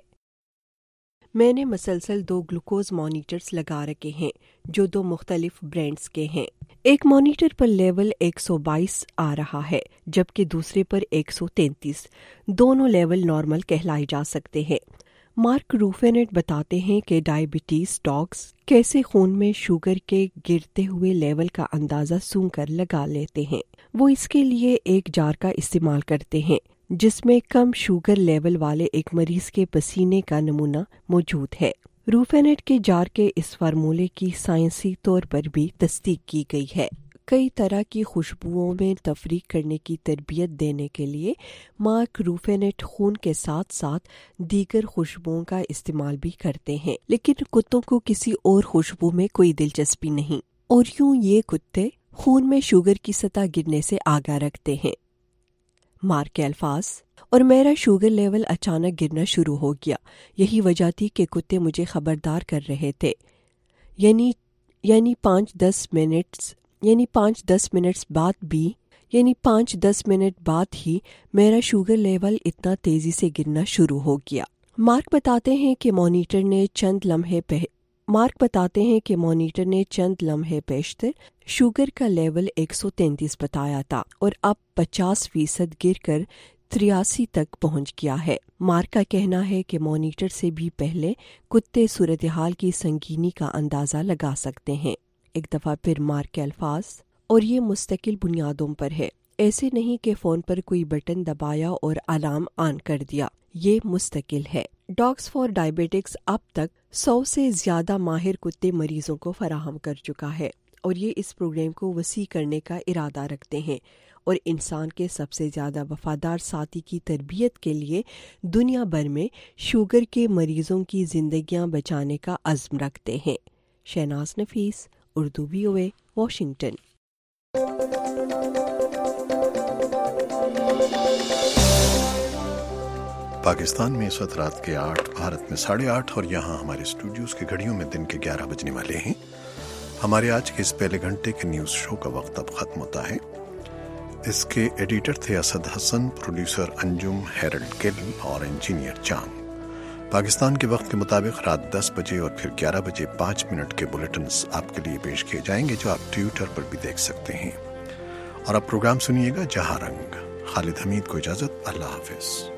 मैंने मसलसल दो ग्लूकोज मॉनिटर्स लगा रखे हैं जो दो मुख्तलिफ ब्रांड्स के हैं. एक मॉनिटर पर लेवल एक सौ बाईस आ रहा है जबकि दूसरे पर एक सौ तैंतीस. दोनों लेवल नॉर्मल कहलाए जा सकते हैं. मार्क रूफेनेट बताते हैं कि डायबिटीज डॉग्स कैसे खून में शुगर के गिरते हुए लेवल का अंदाज़ा सूंघ कर लगा लेते हैं. वो इसके लिए एक जार का इस्तेमाल करते हैं जिसमें कम शुगर लेवल वाले एक मरीज के पसीने का नमूना मौजूद है. रूफेनेट के जार के इस फार्मूले की साइंसी तौर पर भी तस्दीक की गई है. कई तरह की खुशबुओं में तफरीक करने की तरबियत देने के लिए मार्क रूफेनेट खून के साथ साथ दीगर खुशबुओं का इस्तेमाल भी करते हैं, लेकिन कुत्तों को किसी और खुशबू में कोई दिलचस्पी नहीं, और यूं ये कुत्ते खून में शुगर की सतह गिरने से आगाह रखते हैं. मार्क के अल्फाज, और मेरा शुगर लेवल अचानक गिरना शुरू हो गया. यही वजह थी कि कुत्ते मुझे खबरदार कर रहे थे. यानी यानी पाँच दस मिनट्स यानी पाँच दस मिनट्स बाद भी यानी पाँच दस मिनट बाद ही मेरा शुगर लेवल इतना तेजी से गिरना शुरू हो गया. मार्क बताते हैं कि मॉनिटर ने चंद लम्हे पह मार्क बताते हैं कि मॉनिटर ने चंद लम्हे पेशतर शुगर का लेवल एक सौ तैंतीस बताया था और अब पचास फीसद गिर कर तिरासी तक पहुंच गया है. मार्क का कहना है कि मॉनिटर से भी पहले कुत्ते सूरत हाल की संगीनी का अंदाज़ा लगा सकते हैं. एक दफ़ा फिर मार्क के अल्फाज, और ये मुस्तकिल बुनियादों पर है. ऐसे नहीं कि फ़ोन पर कोई बटन दबाया और अलार्म ऑन कर दिया। ये मुस्तकिल है। डॉग्स फॉर डायबिटिक्स अब तक सौ से ज़्यादा माहिर कुत्ते मरीजों को फराहम कर चुका है और ये इस प्रोग्राम को वसी करने का इरादा रखते हैं और इंसान के सबसे ज़्यादा वफादार साथी की तरबियत के लिए दुनिया भर में शुगर के मरीजों की जिंदगियां बचाने का अज़्म रखते हैं। Shahnaz Nafees, Urdu V O A, Washington. Pakistan में इस वक्त रात के आठ, भारत में साढ़े आठ और यहाँ हमारे स्टूडियोज की घड़ियों में दिन के ग्यारह बजने वाले हैं। हमारे आज के इस पहले घंटे के न्यूज़ शो का वक्त अब खत्म होता है। इसके एडिटर थे Asad Hasan, producer Anjum, Harold Gill और इंजीनियर चांद। पाकिस्तान के वक्त के मुताबिक रात दस बजे और फिर ग्यारह बजे पाँच मिनट के बुलेटिन्स आपके लिए पेश किए जाएंगे, जो आप ट्विटर पर भी देख सकते हैं। और अब प्रोग्राम सुनिएगा जहां रंग। खालिद हमीद को इजाज़त, अल्लाह हाफिज।